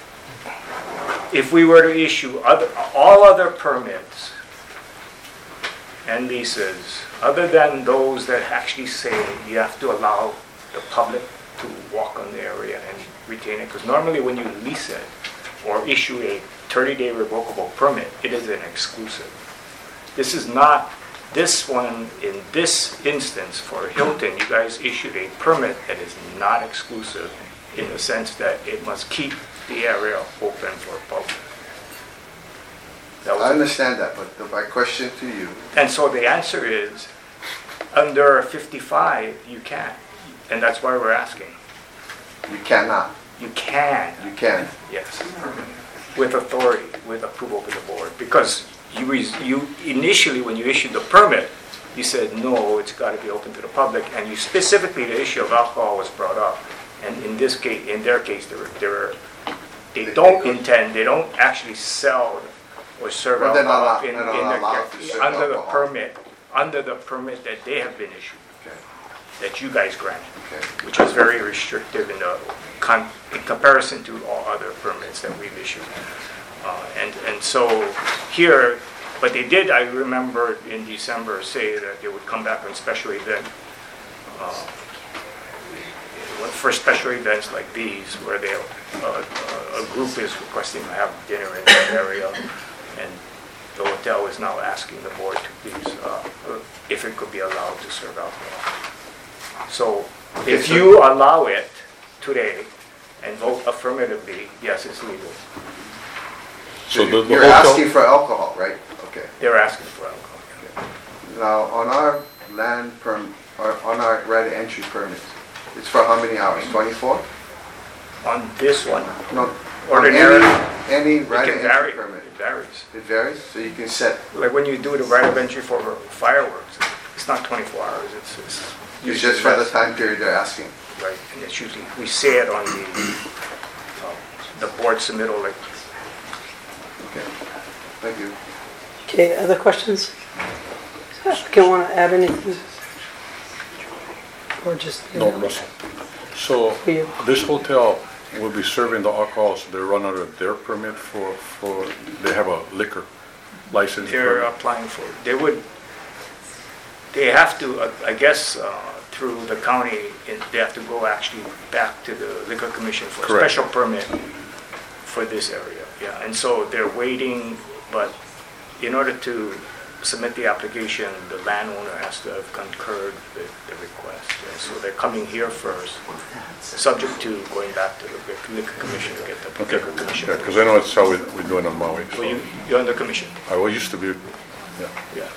If we were to issue other, all other permits and leases, other than those that actually say you have to allow the public to walk on the area and retain it, because normally when you lease it or issue a thirty-day revocable permit, it is an exclusive. This is not, this one, in this instance for Hilton, you guys issued a permit that is not exclusive in the sense that it must keep the area open for public. That was I understand that, but the- my question to you, And so the answer is, under fifty-five, you can't. And that's why we're asking. you cannot, You can, you can. yes, with authority, with approval of the board. Because you, res- you initially, when you issued the permit, you said, no, it's got to be open to the public. And you specifically, the issue of alcohol was brought up. And in this case, in their case, they were, they were, they don't intend, they don't actually sell or serve But they're not alcohol allo- in, they're in not the, allowed to serve under the alcohol. permit, under the permit that they have been issued, Okay, that you guys granted, okay. which is very restrictive in the, con- in comparison to all other permits that we've issued. Uh, and, and so here, but they did, I remember in December, say that they would come back on special event, uh, for special events like these, where they, uh, a group is requesting to have dinner in that area, and the hotel is now asking the board to please, uh, if it could be allowed to serve alcohol. So if you allow it today and vote affirmatively, yes, it's legal. So the, the You're hotel, asking for alcohol, right? Okay. They're asking for alcohol. Now, on our land perm, or on our right of entry permits, it's for how many hours? twenty-four? On this one, No. on ordinarily, Any, any it right of can entry vary. permit? It varies. It varies? So you can set, Like when you do the right of entry for fireworks, it's not twenty-four hours, it's, it's it's usually just for the less. time period they're asking. Right, and it's usually, we say it on the, uh, the board submittal, like, Okay, thank you. Okay, other questions? Applicant want to add anything? Or just? no, Russell. So For you. this hotel will be serving the alcohol, so they run under their permit for, for, they have a liquor license. they're permit. applying for, they would, they have to, uh, I guess, uh, through the county, and they have to go actually back to the liquor commission for a Correct. special permit for this area, yeah. And so they're waiting but in order to submit the application, the landowner has to have concurred with the request. And so they're coming here first, subject to going back to the liquor commission to get the Okay, liquor commission. yeah, because I know it's how we, we're doing on Maui. So you, you're on the commission? I well, used to be, yeah. Yeah.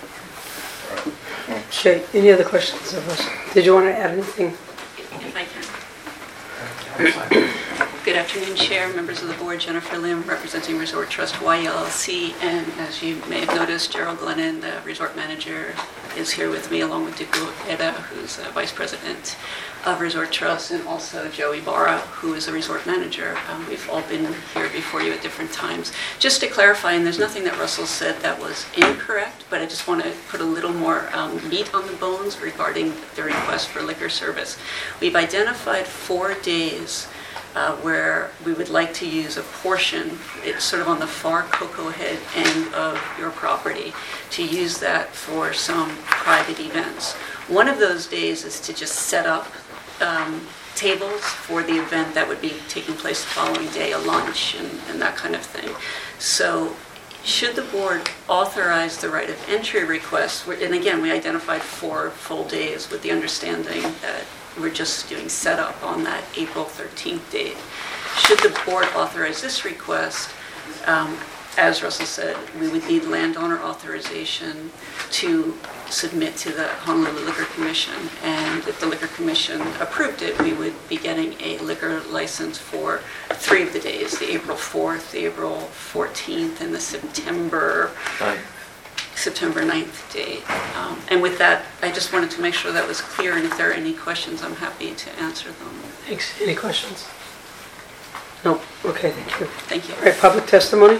Okay, any other questions of us? Did you want to add anything? If I can. Good afternoon, Chair, members of the board. Jennifer Lim, representing Resort Trust Y L L C, and as you may have noticed, Gerald Glennon, the resort manager, is here with me, along with Duku Eda, who's a vice president of Resort Trust, and also Joe Ibarra, who is a resort manager. Um, we've all been here before you at different times. Just to clarify, and there's nothing that Russell said that was incorrect, but I just want to put a little more um, meat on the bones regarding the request for liquor service. We've identified four days Uh, where we would like to use a portion, it's sort of on the far Cocoa Head end of your property, to use that for some private events. One of those days is to just set up um, tables for the event that would be taking place the following day, a lunch and, and that kind of thing. So should the board authorize the right of entry request, and again, we identified four full days with the understanding that we're just doing setup on that April thirteenth date. Should the board authorize this request, um, as Russell said, we would need landowner authorization to submit to the Honolulu Liquor Commission. And if the Liquor Commission approved it, we would be getting a liquor license for three of the days, the April fourth, the April fourteenth, and the September September ninth date. Um, and with that, I just wanted to make sure that was clear, and if there are any questions, I'm happy to answer them. Thanks. Any questions? No. Okay, thank you. Thank you. All right, public testimony?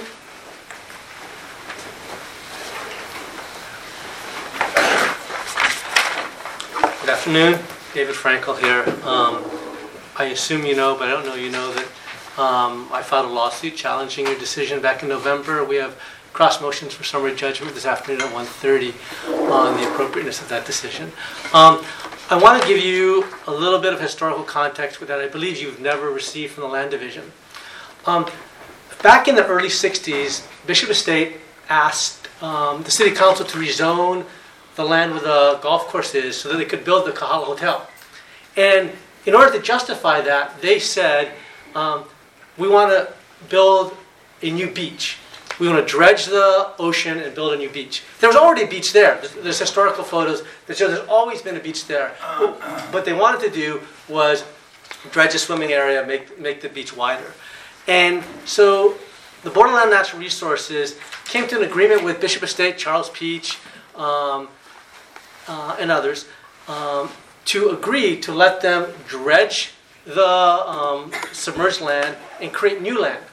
Good afternoon, David Frankel here. Um, I assume you know, but I don't know you know that um, I filed a lawsuit challenging your decision back in November. We have cross motions for summary judgment this afternoon at one thirty on the appropriateness of that decision. Um, I want to give you a little bit of historical context with that I believe you've never received from the Land Division. Um, back in the early sixties, Bishop Estate asked um, the City Council to rezone the land where the golf course is so that they could build the Kahala Hotel. And in order to justify that, they said, um, we want to build a new beach. We want to dredge the ocean and build a new beach. There was already a beach there. There's, there's historical photos that show there's always been a beach there. What, what they wanted to do was dredge a swimming area, make, make the beach wider. And so the Board of Land and Natural Resources came to an agreement with Bishop Estate, Charles Peach, um, uh, and others um, to agree to let them dredge the um, submerged land and create new land.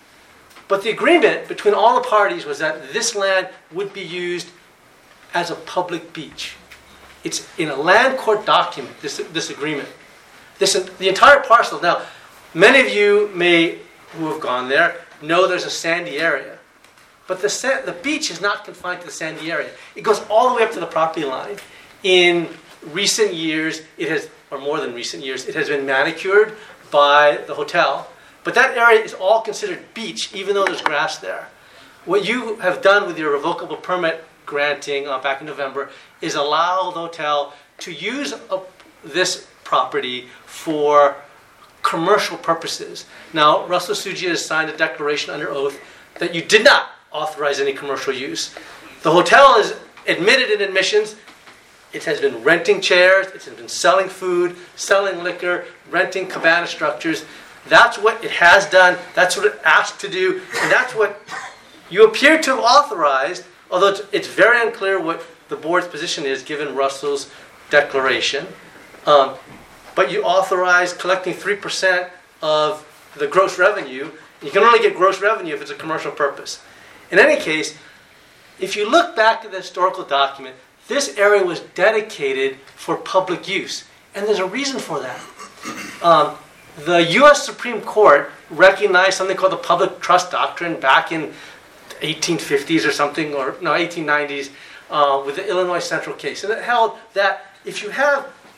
But the agreement between all the parties was that this land would be used as a public beach. It's in a land court document, this, this agreement. This, the entire parcel. Now, many of you may, who have gone there, know there's a sandy area. But the, sa- the beach is not confined to the sandy area. It goes all the way up to the property line. In recent years, it has, or more than recent years, it has been manicured by the hotel. But that area is all considered beach, even though there's grass there. What you have done with your revocable permit granting uh, back in November is allow the hotel to use a, this property for commercial purposes. Now, Russell Tsuji has signed a declaration under oath that you did not authorize any commercial use. The hotel has admitted in admissions it has been renting chairs, it has been selling food, selling liquor, renting cabana structures. That's what it has done, that's what it asked to do, and that's what you appear to have authorized, although it's, it's very unclear what the board's position is given Russell's declaration. Um, but you authorized collecting three percent of the gross revenue. You can only get gross revenue if it's a commercial purpose. In any case, if you look back at the historical document, this area was dedicated for public use, and there's a reason for that. Um, The U S Supreme Court recognized something called the Public Trust Doctrine back in eighteen fifties or something, or no, eighteen nineties, uh, with the Illinois Central case. And it held that if you have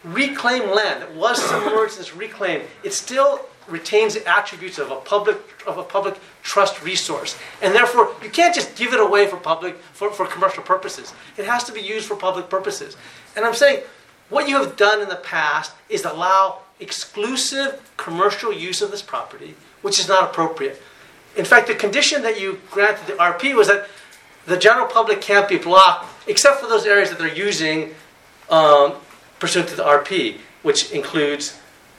reclaimed land that was submerged and is reclaimed, it still retains the attributes of a public of a public trust resource, and therefore you can't just give it away for public for, for commercial purposes. It has to be used for public purposes. And I'm saying what you have done in the past is allow exclusive commercial use of this property, which is not appropriate. In fact, the condition that you granted the R P was that the general public can't be blocked except for those areas that they're using um, pursuant to the R P, which includes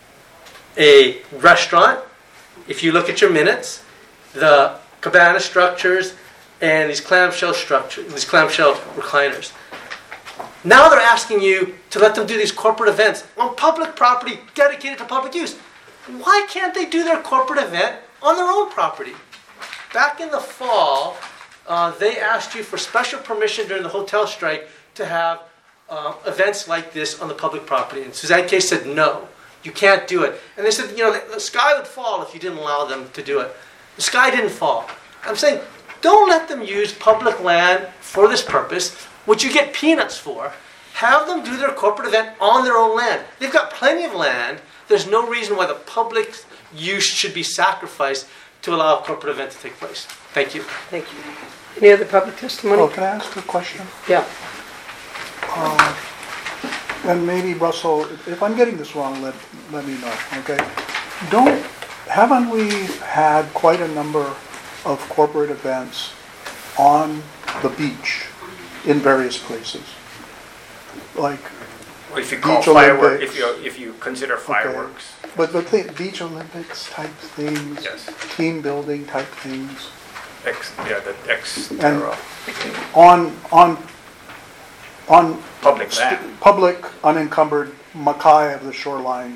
a restaurant. If you look at your minutes, the cabana structures and these clamshell structures, these clamshell recliners. Now they're asking you to let them do these corporate events on public property dedicated to public use. Why can't they do their corporate event on their own property? Back in the fall, uh, they asked you for special permission during the hotel strike to have uh, events like this on the public property. And Suzanne Case said, no, you can't do it. And they said, you know, the, the sky would fall if you didn't allow them to do it. The sky didn't fall. I'm saying, don't let them use public land for this purpose, which you get peanuts for. Have them do their corporate event on their own land. They've got plenty of land. There's no reason why the public use should be sacrificed to allow a corporate event to take place. Thank you. Thank you. Any other public testimony? Oh, can I ask a question? Yeah. Uh, and maybe Russell, if I'm getting this wrong, let let me know. Okay. Don't haven't we had quite a number of corporate events on the beach in various places, like Or if you call beach fireworks, Olympics. if you if you consider fireworks. Okay. But but think beach Olympics type things, Yes. team building type things, Ex, yeah, the ex and on on on Public st- land. public unencumbered Mackay of the shoreline.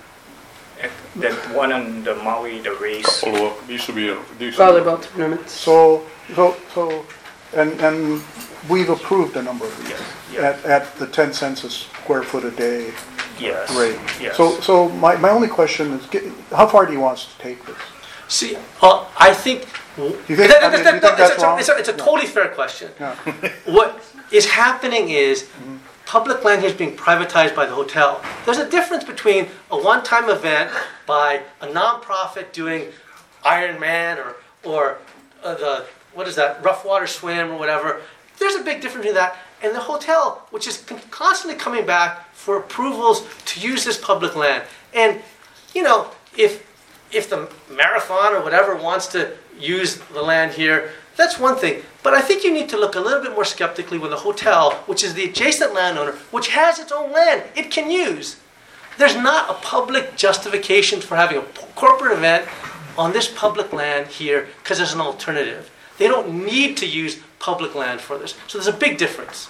That one on the Maui, the race. Couple of, used to be a, used Volleyball tournaments. So so so, and and we've approved a number of these yes. at at the ten cents a square foot a day Yes. rate. Yes. So so my my only question is, get, how far do you want us to take this? See, uh, I think, You think- that- I mean, that- you that- think that's it's, a, wrong? it's, a, it's a totally fair question. Yeah. What is happening is public land here is being privatized by the hotel. There's a difference between a one-time event by a nonprofit doing Iron Man or or uh, the what is that rough water swim or whatever. There's a big difference between that and the hotel, which is con- constantly coming back for approvals to use this public land. And you know, if if the marathon or whatever wants to use the land here, that's one thing. But I think you need to look a little bit more skeptically with the hotel, which is the adjacent landowner, which has its own land it can use. There's not a public justification for having a p- corporate event on this public land here because there's an alternative. They don't need to use public land for this. So there's a big difference.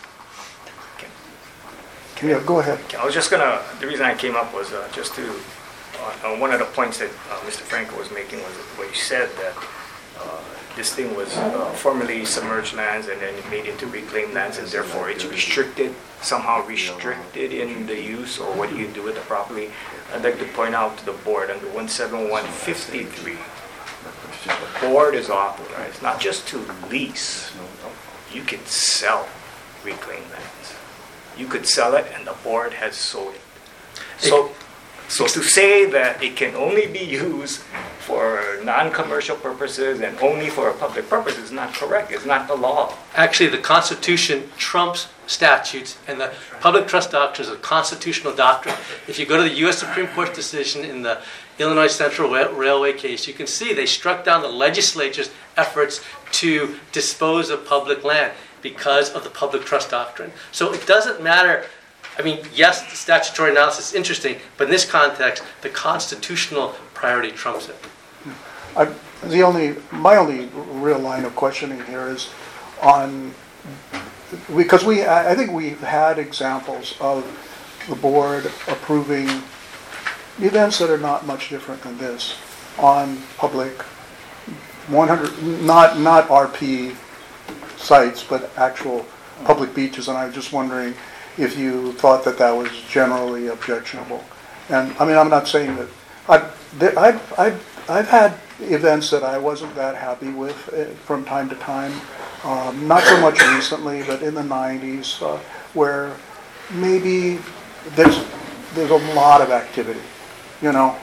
Yeah, go ahead. I was just gonna, the reason I came up was uh, just to, uh, uh, one of the points that uh, Mister Franco was making was what you said, that uh, this thing was uh, formerly submerged lands and then made into reclaimed lands, and therefore it's restricted, somehow restricted in the use or what you do with the property. I'd like to point out to the board under one seventy-one fifty-three, the board is authorized not just to lease, you can sell reclaimed lands. You could sell it and the board has sold it. So, so to say that it can only be used for non-commercial purposes and only for a public purpose is not correct. It's not the law. Actually, the Constitution trumps statutes, and the public trust doctrine is a constitutional doctrine. If you go to the U S Supreme Court decision in the Illinois Central Ra- Railway case, you can see they struck down the legislature's efforts to dispose of public land because of the public trust doctrine. So it doesn't matter. I mean, yes, the statutory analysis is interesting, but in this context, the constitutional priority trumps it. I, the only, my only real line of questioning here is on, because we, I I think we've had examples of the board approving events that are not much different than this on public one hundred, not not R P sites, but actual public beaches, and I was just wondering if you thought that that was generally objectionable. And I mean, I'm not saying that, I've, there- I've, I've, I've had events that I wasn't that happy with uh, from time to time, um, not so much recently, but in the nineties, uh, where maybe there's, there's a lot of activity, you know.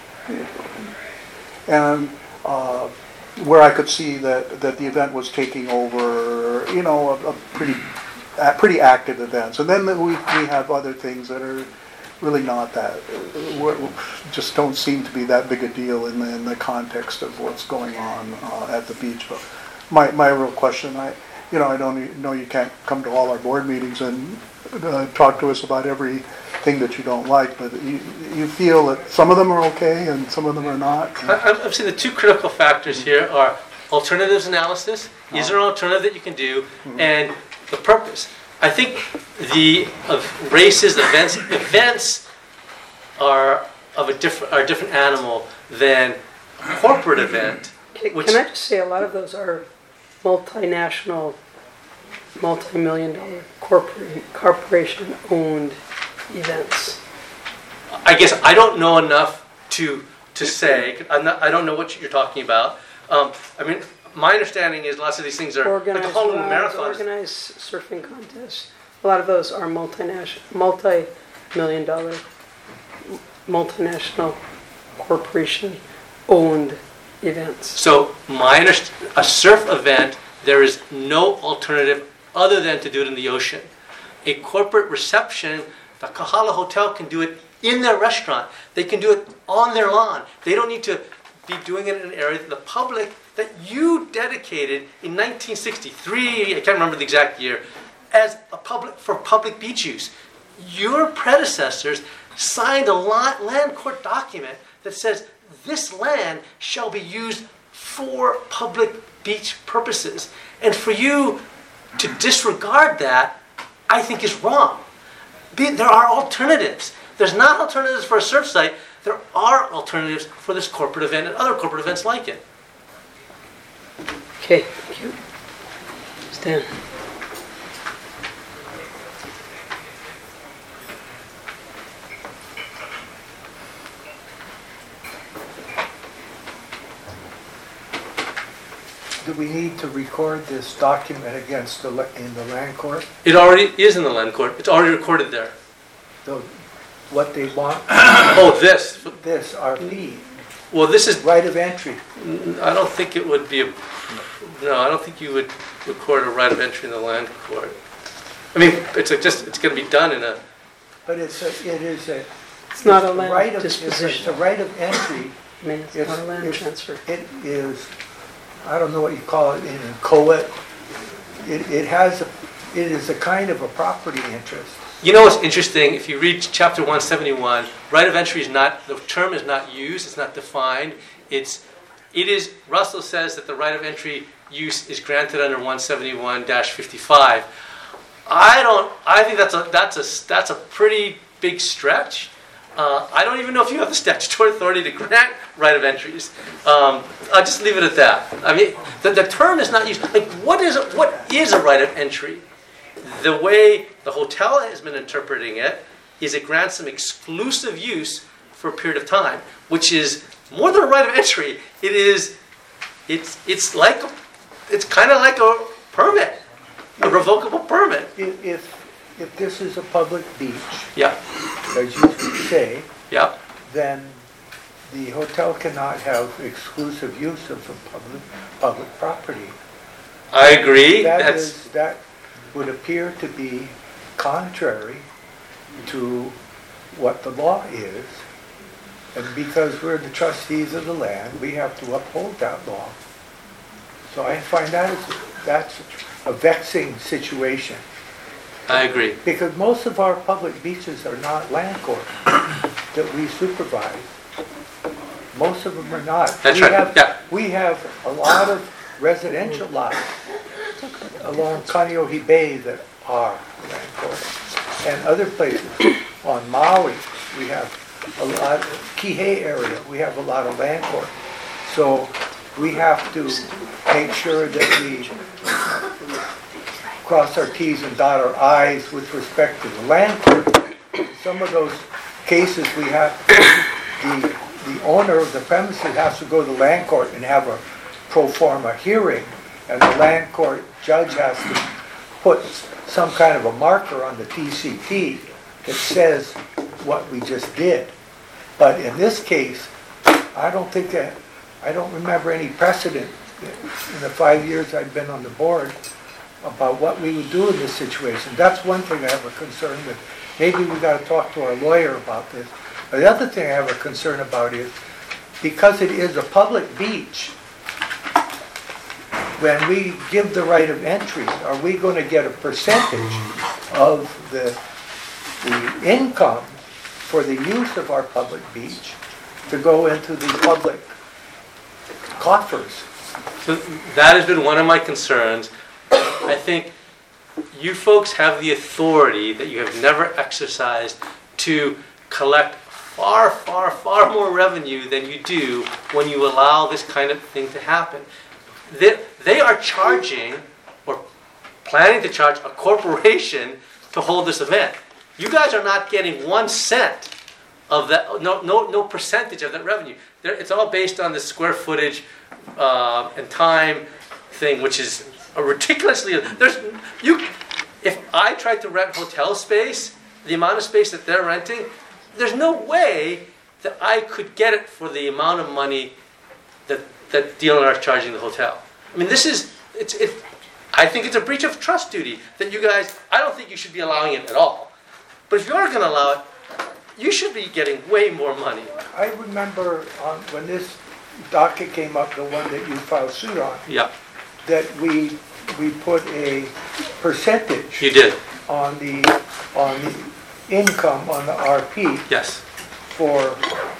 And uh, where I could see that, that the event was taking over, you know, a, a pretty uh, pretty active events. And then we, we have other things that are really not that, uh, just don't seem to be that big a deal in the, in the context of what's going on uh, at the beach. But my, my real question, I, you know, I don't know you can't come to all our board meetings and uh, talk to us about everything that you don't like, but you, you feel that some of them are okay and some of them are not? I, I've seen the two critical factors here are alternatives analysis. Is there an alternative that you can do? Mm-hmm. And the purpose. I think the of races, events, events are of a different, are a different animal than a corporate event. Can, which can I just say a lot of those are multinational, multi-million dollar corporate, corporation-owned events. I guess I don't know enough to to say. I'm not, I don't know what you're talking about. Um, I mean, my understanding is lots of these things are Organized like the Honolulu rides, Marathon. organized surfing contests. A lot of those are multinational, multi-million dollar, multinational corporation-owned events. So my underst- a surf event, there is no alternative other than to do it in the ocean. A corporate reception, the Kahala Hotel can do it in their restaurant. They can do it on their lawn. They don't need to be doing it in an area that the public that you dedicated in nineteen sixty-three, I can't remember the exact year, as a public for public beach use. Your predecessors signed a land court document that says this land shall be used for public beach purposes. And for you to disregard that, I think is wrong. There are alternatives. There's not alternatives for a surf site. There are alternatives for this corporate event and other corporate events like it. Okay, thank you. Stan. Do we need to record this document against the, la- in the land court? It already is in the land court. It's already recorded there. So what they want? Oh, this. This, our fee. Well, this is right of entry. I don't think it would be a. No, I don't think you would record a right of entry in the land court. I mean, it's a, just it's going to be done in a. But it's a, it is a. It's not a land right of, disposition. It's a right of entry. I mean, it's, it's not a land it's, transfer. It is, I don't know what you call it in C O A. It, it has, a, it is a kind of a property interest. You know what's interesting? If you read chapter one seventy-one, right of entry is not, the term is not used, it's not defined. It's, it is, Russell says that the right of entry use is granted under one seventy-one dash fifty-five. I don't, I think that's a, that's a, that's a pretty big stretch. Uh, I don't even know if you have the statutory authority to grant right of entries. Um, I'll just leave it at that. I mean, the, the term is not used. Like, what is a, what is a right of entry? The way the hotel has been interpreting it is it grants them exclusive use for a period of time, which is more than a right of entry. It is, it's it's like, it's kind of like a permit, a revocable permit. If, if if this is a public beach, yeah, as you say, yeah, then the hotel cannot have exclusive use of the public public property. I agree. That That's is, that would appear to be contrary to what the law is, and because we're the trustees of the land, we have to uphold that law. So I find that is, that's a vexing situation. I agree. Because most of our public beaches are not land courts that we supervise. Most of them are not. That's we right. Have, yeah. We have a lot of residential lots along Kaneohe Bay that are land courts. And other places, on Maui, we have a lot, Kihei area, we have a lot of land courts. So we have to make sure that we cross our T's and dot our I's with respect to the land court. Some of those cases we have, the, the owner of the premises has to go to the land court and have a pro forma hearing, and the land court judge has to put some kind of a marker on the T C T that says what we just did. But in this case, I don't think that, I don't remember any precedent in the five years I've been on the board about what we would do in this situation. That's one thing I have a concern with. Maybe we got to talk to our lawyer about this. But the other thing I have a concern about is, because it is a public beach, when we give the right of entry, are we going to get a percentage of the, the income for the use of our public beach to go into the public coffers? So that has been one of my concerns. I think you folks have the authority that you have never exercised to collect far, far, far more revenue than you do when you allow this kind of thing to happen. They, they are charging, or planning to charge, a corporation to hold this event. You guys are not getting one cent of that, no, no, no percentage of that revenue. They're, it's all based on the square footage uh, and time thing, which is a ridiculously. There's you. If I tried to rent hotel space, the amount of space that they're renting, there's no way that I could get it for the amount of money that that D L N R is charging the hotel. I mean, this is it's it. I think it's a breach of trust duty that you guys. I don't think you should be allowing it at all. But if you're going to allow it, you should be getting way more money. I remember on, when this docket came up, the one that you filed suit on. Yeah. That we we put a percentage. You did. On the on the income on the R P. Yes. For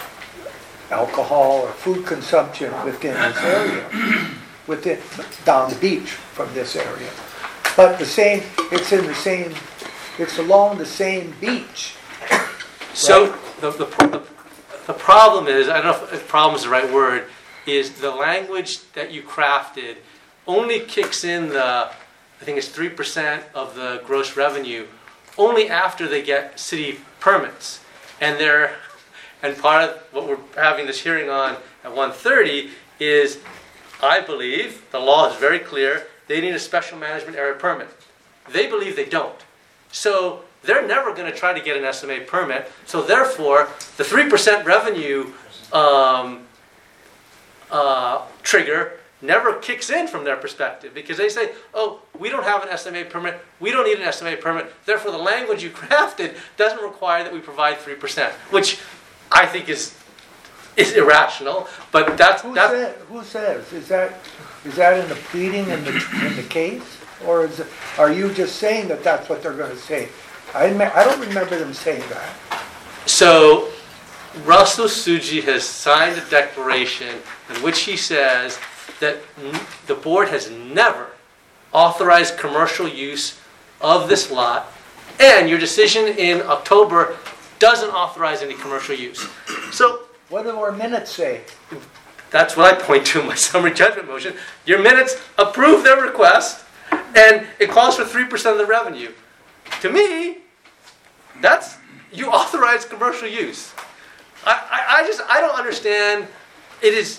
alcohol or food consumption within this area, within down the beach from this area. But the same, it's in the same, it's along the same beach. So right? the, the the the problem is, I don't know if problem is the right word, is the language that you crafted only kicks in the, I think it's three percent of the gross revenue, only after they get city permits. And they're, and part of what we're having this hearing on at one thirty is, I believe, the law is very clear, they need a special management area permit. They believe they don't. So they're never going to try to get an S M A permit. So therefore, the three percent revenue um, uh, trigger never kicks in from their perspective, because they say, oh, we don't have an S M A permit, we don't need an S M A permit, therefore the language you crafted doesn't require that we provide three percent, which I think is is irrational, but that's... Who, that's said, who says? Is that is that in the pleading in the, in the case? Or is it, are you just saying that that's what they're going to say? I, I don't remember them saying that. So, Russell Tsuji has signed a declaration in which he says that n- the board has never authorized commercial use of this lot, and your decision in October doesn't authorize any commercial use. So, what do our minutes say? That's what I point to in my summary judgment motion. Your minutes approve their request, and it calls for three percent of the revenue. To me, that's, you authorize commercial use. I, I, I just, I don't understand. It is,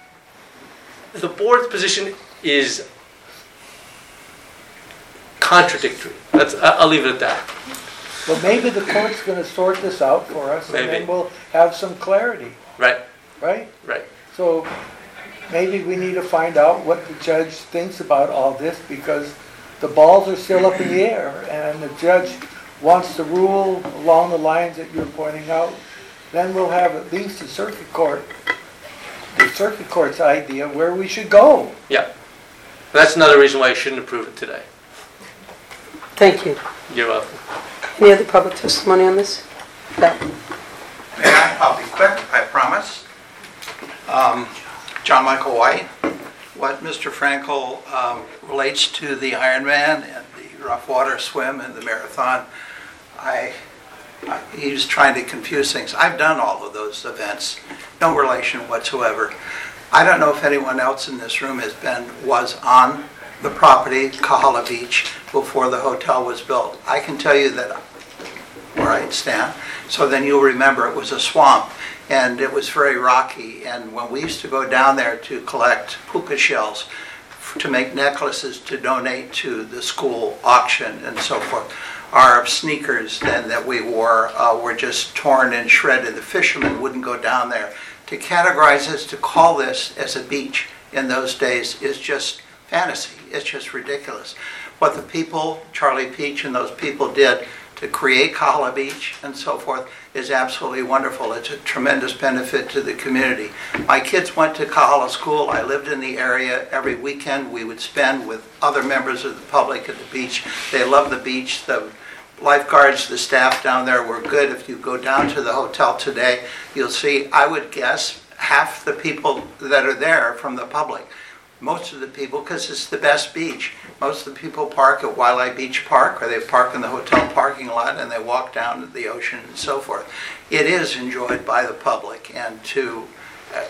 the board's position is contradictory. That's, I'll leave it at that. Well, maybe the court's going to sort this out for us, Maybe. and then we'll have some clarity. Right. Right? Right. So maybe we need to find out what the judge thinks about all this, because the balls are still up in the air, and the judge wants to rule along the lines that you're pointing out. Then we'll have at least the circuit court, the circuit court's idea where we should go. Yeah. That's another reason why you shouldn't approve it today. Thank you. You're welcome. Any other public testimony on this? No. I'll be quick, I promise. Um, John Michael White. What Mister Frankel um, relates to the Ironman and the rough water swim and the marathon, I, I he's trying to confuse things. I've done all of those events, no relation whatsoever. I don't know if anyone else in this room has been was on the property, Kahala Beach, before the hotel was built. I can tell you that where I stand. So then you'll remember it was a swamp, and it was very rocky. And when we used to go down there to collect puka shells to make necklaces to donate to the school auction and so forth, our sneakers then that we wore uh, were just torn and shredded. The fishermen wouldn't go down there. To categorize this, to call this as a beach in those days is just fantasy. It's just ridiculous. What the people, Charlie Peach and those people did to create Kahala Beach and so forth is absolutely wonderful. It's a tremendous benefit to the community. My kids went to Kahala School. I lived in the area. Every weekend we would spend with other members of the public at the beach. They love the beach. The lifeguards, the staff down there were good. If you go down to the hotel today, you'll see, I would guess, half the people that are there from the public. Most of the people, because it's the best beach, most of the people park at Waialae Beach Park, or they park in the hotel parking lot and they walk down to the ocean and so forth. It is enjoyed by the public, and to uh,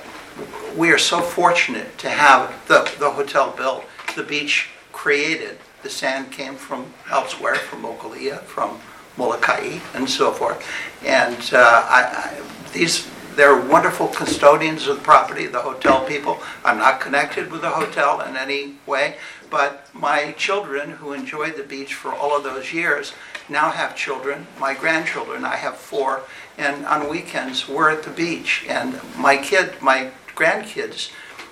we are so fortunate to have the, the hotel built, the beach created. The sand came from elsewhere, from Mokuleia, from Molokai, and so forth. And uh, I, I, these they're wonderful custodians of the property, the hotel people. I'm not connected with the hotel in any way, but my children who enjoyed the beach for all of those years now have children, my grandchildren, I have four, and on weekends we're at the beach. And my kid, my grandkids,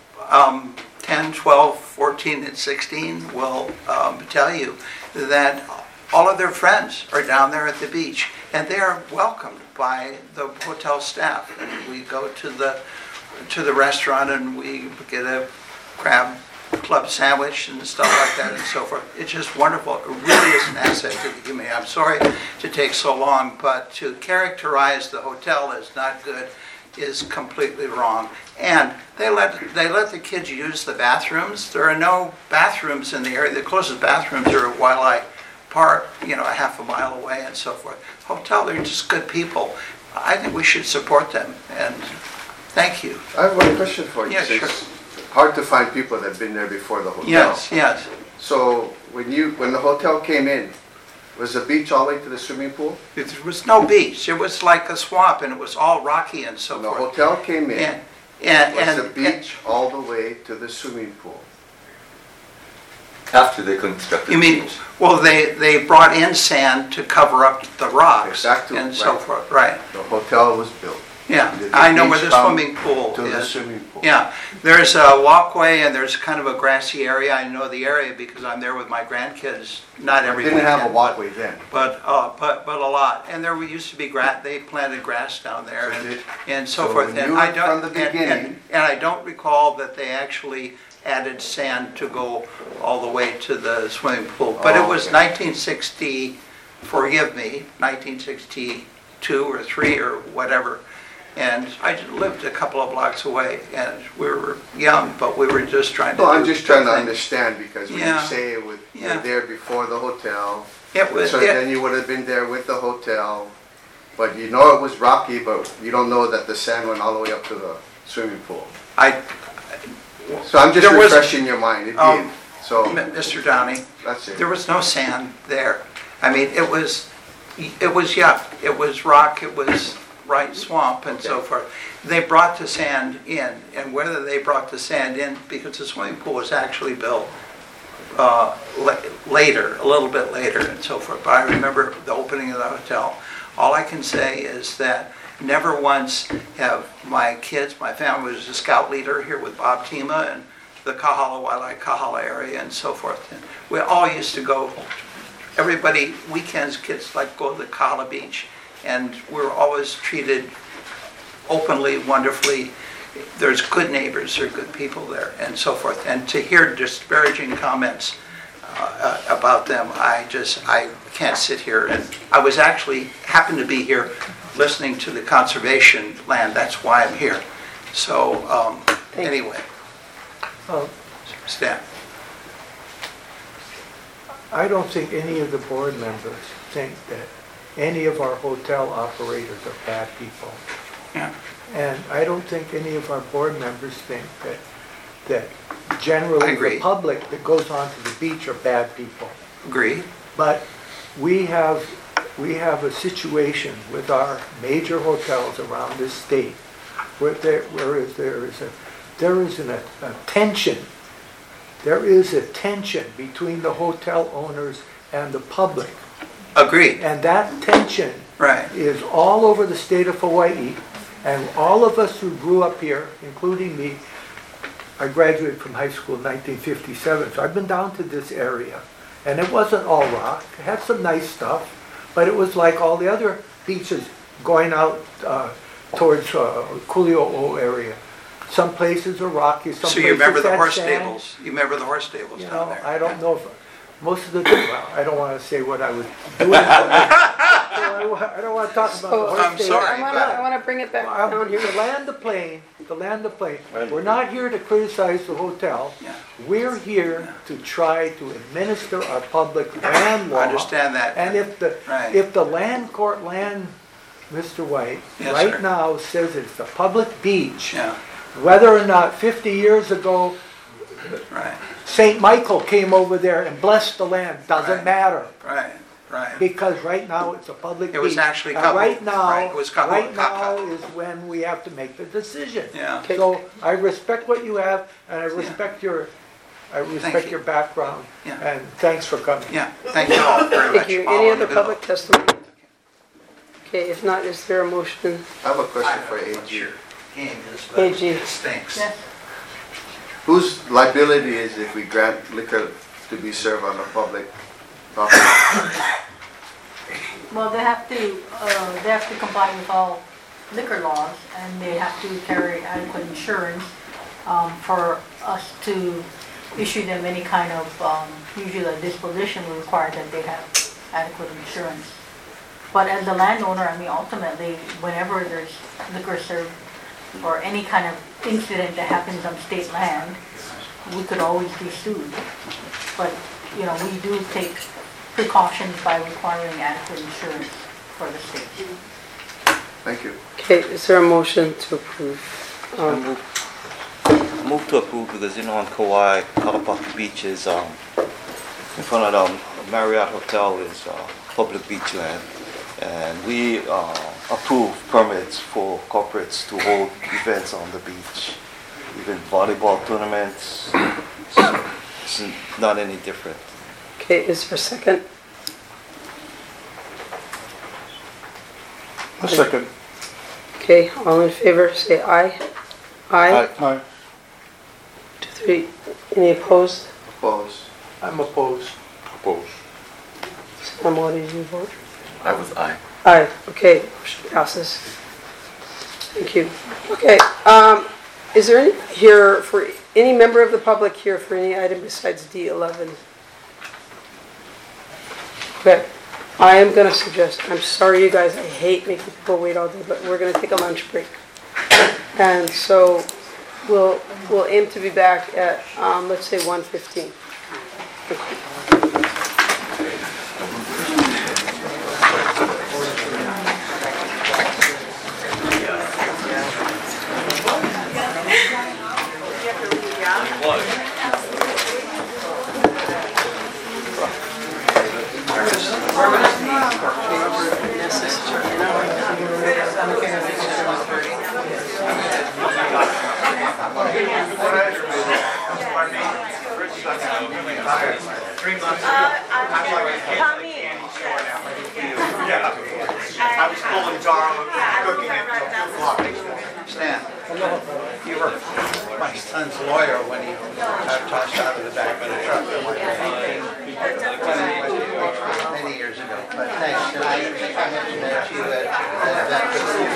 um, ten, twelve, fourteen, and sixteen will um, tell you that all of their friends are down there at the beach, and they are welcomed by the hotel staff. And we go to the to the restaurant and we get a crab club sandwich and stuff like that and so forth. It's just wonderful. It really is an asset to the community. I'm sorry to take so long, but to characterize the hotel as not good is completely wrong. And they let they let the kids use the bathrooms. There are no bathrooms in the area. The closest bathrooms are at Waialae Park, you know, a half a mile away and so forth. Hotel, they're just good people. I think we should support them, and thank you. I have one question for you. Yeah, sure. It's hard to find people that have been there before the hotel. Yes, yes. So when you when the hotel came in, was the beach all the way to the swimming pool? There was no beach. It was like a swamp, and it was all rocky and so The forth. hotel came in. And, and, was and the beach all the way to the swimming pool? After they constructed You mean, well, they, they brought in sand to cover up the rocks Exactly, and so right. forth, right? The hotel was built. Yeah, The I know where beach the come swimming pool to the is. swimming pool. Yeah, there's a walkway and there's kind of a grassy area. I know the area because I'm there with my grandkids, not It every didn't have a weekend, walkway then. But, uh, but, but a lot. And there used to be grass, they planted grass down there So and, did- and so so forth. when And you I were don't, from the and- and- beginning- And I don't recall that they actually added sand to go all the way to the swimming pool. But it Oh, was okay. nineteen sixty, forgive me, nineteen sixty-two or three or whatever. And I just lived a couple of blocks away, and we were young, but we were just trying to No, do I'm just trying to things. understand because when Yeah. you say it was you Yeah. were there before the hotel, It was- so it- then you would have been there with the hotel, but you know it was rocky, but you don't know that the sand went all the way up to the swimming pool. I, So I'm just There was- refreshing your mind. It did. Um, So Mister Downey, that's it. there was no sand there. I mean, it was, it was yuck. It was rock, it was right swamp and so forth. They brought the sand in, and whether they brought the sand in, because the swimming pool was actually built uh, la- later, a little bit later and so forth. But I remember the opening of the hotel. All I can say is that never once have my kids, my family was a scout leader here with Bob Tima and the Kahala, Waialae Kahala area and so forth. And we all used to go, everybody, weekends, kids like go to the Kahala Beach, and we were always treated openly, wonderfully. There's good neighbors, there are good people there, and so forth. And to hear disparaging comments uh, uh, about them, I just, I can't sit here. And I was actually, happened to be here listening to the conservation land. That's why I'm here. So, um, anyway, Oh, Stan. I don't think any of the board members think that any of our hotel operators are bad people. Yeah. And I don't think any of our board members think that, that I generally agree. the public that goes onto the beach are bad people. Agree. But we have, we have a situation with our major hotels around this state where there, where is, there is a, there is an, a, a tension. There is a tension between the hotel owners and the public. Agreed. And that tension Right. is all over the state of Hawaii, and all of us who grew up here, including me, I graduated from high school in nineteen fifty-seven, so I've been down to this area. And it wasn't all rock. It had some nice stuff, but it was like all the other beaches going out uh, towards uh, Kuli'o'o area. Some places are rocky, some So places you remember the had horse sand. stables? You remember the horse stables You down know, there? I don't know if, most of the, well, I don't want to say what I was doing. I don't want to talk about the So, horse I'm stables. sorry, I want to, I want to bring it back Um, down here. To land the plane, to land the plane, we're not here to criticize the hotel. Yeah. We're here to try to administer our public land law. I understand that. And if the, Right. if the land court land, Mister White, Yes, right sir. now says it's a public beach, Yeah, whether or not fifty years ago, right, Saint Michael came over there and blessed the land, doesn't Right. matter. right, right. Because right now, it's a public beach. It was actually And coupled- Right now, right, it was coupled right with now Kaka. is when we have to make the decision. Yeah. So I respect what you have, and I respect your, I respect you. your background, Yeah. and thanks for coming. Yeah, thank you all very much. Thank you. All Any on the other bill. public testimony? Okay, if not, is there a motion? I have a question for A G. Game is, A but G. it stinks. Whose liability is if we grant liquor to be served on the public property? Well, they have to, uh, they have to comply with all liquor laws, and they have to carry adequate insurance um, for us to issue them any kind of, um, usually a disposition will require that they have adequate insurance. But as the landowner, I mean, ultimately, whenever there's liquor served or any kind of incident that happens on state land, we could always be sued. But, you know, we do take precautions by requiring adequate insurance for the state. Thank you. Okay, is there a motion to approve? I Um, move, move to approve because, you know, on Kauai, Kalapaki Beach is, um, in front of the Marriott Hotel is, uh, public beach land. And we, uh, approve permits for corporates to hold events on the beach, even volleyball tournaments. It's not any different. Okay, is there a second? A second. Okay, all in favor, say aye. Aye. Aye. Two, three. Any opposed? Opposed. I'm opposed. Opposed. Sam, what did you vote? I was aye. Aye, okay, motion passes. Thank you. Okay, um, is there any here for, any member of the public here for any item besides D eleven? Okay, I am gonna suggest, I'm sorry you guys, I hate making people wait all day, but we're gonna take a lunch break. And so we'll, we'll aim to be back at, um, let's say one fifteen. I was pulling Darla, cooking it until two o'clock. Stan, you were my son's lawyer when he got tossed out of the back of the truck. Many years ago, but thanks. And I think I mentioned that to you at, at that.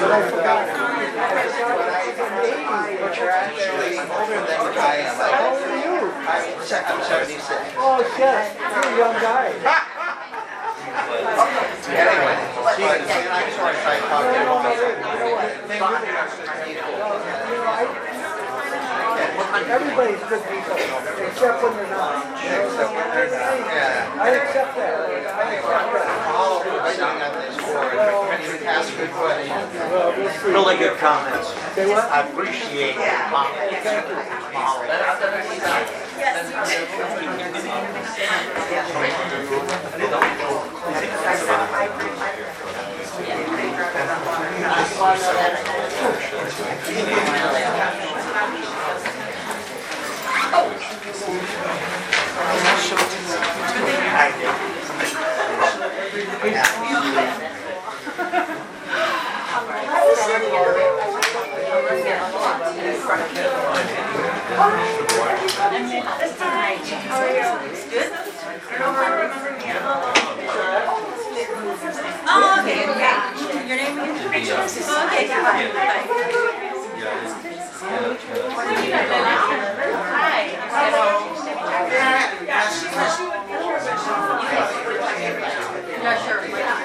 But you're actually older than I am. How old are you? I'm seventy-six. Oh, shit, you're a young guy. Anyway, see, I'm sorry if I talked to Everybody's good people, except when they're not. Except when they're not, yeah. I accept that. I accept that. All of us sitting on this board, you ask good questions. Well, we'll see. Really good comments. Say what? I appreciate your comments. Oh, okay, okay. Your name again? Okay, bye. Yeah, sure.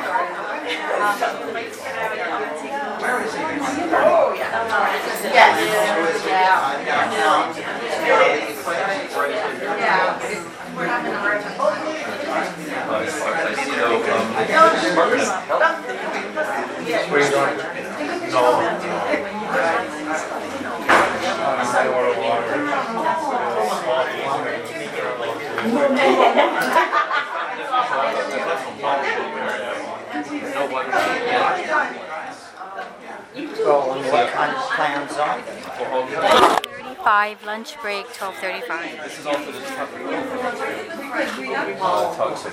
What kind of plans are thirty-five, lunch break, twelve thirty-five. This is all for the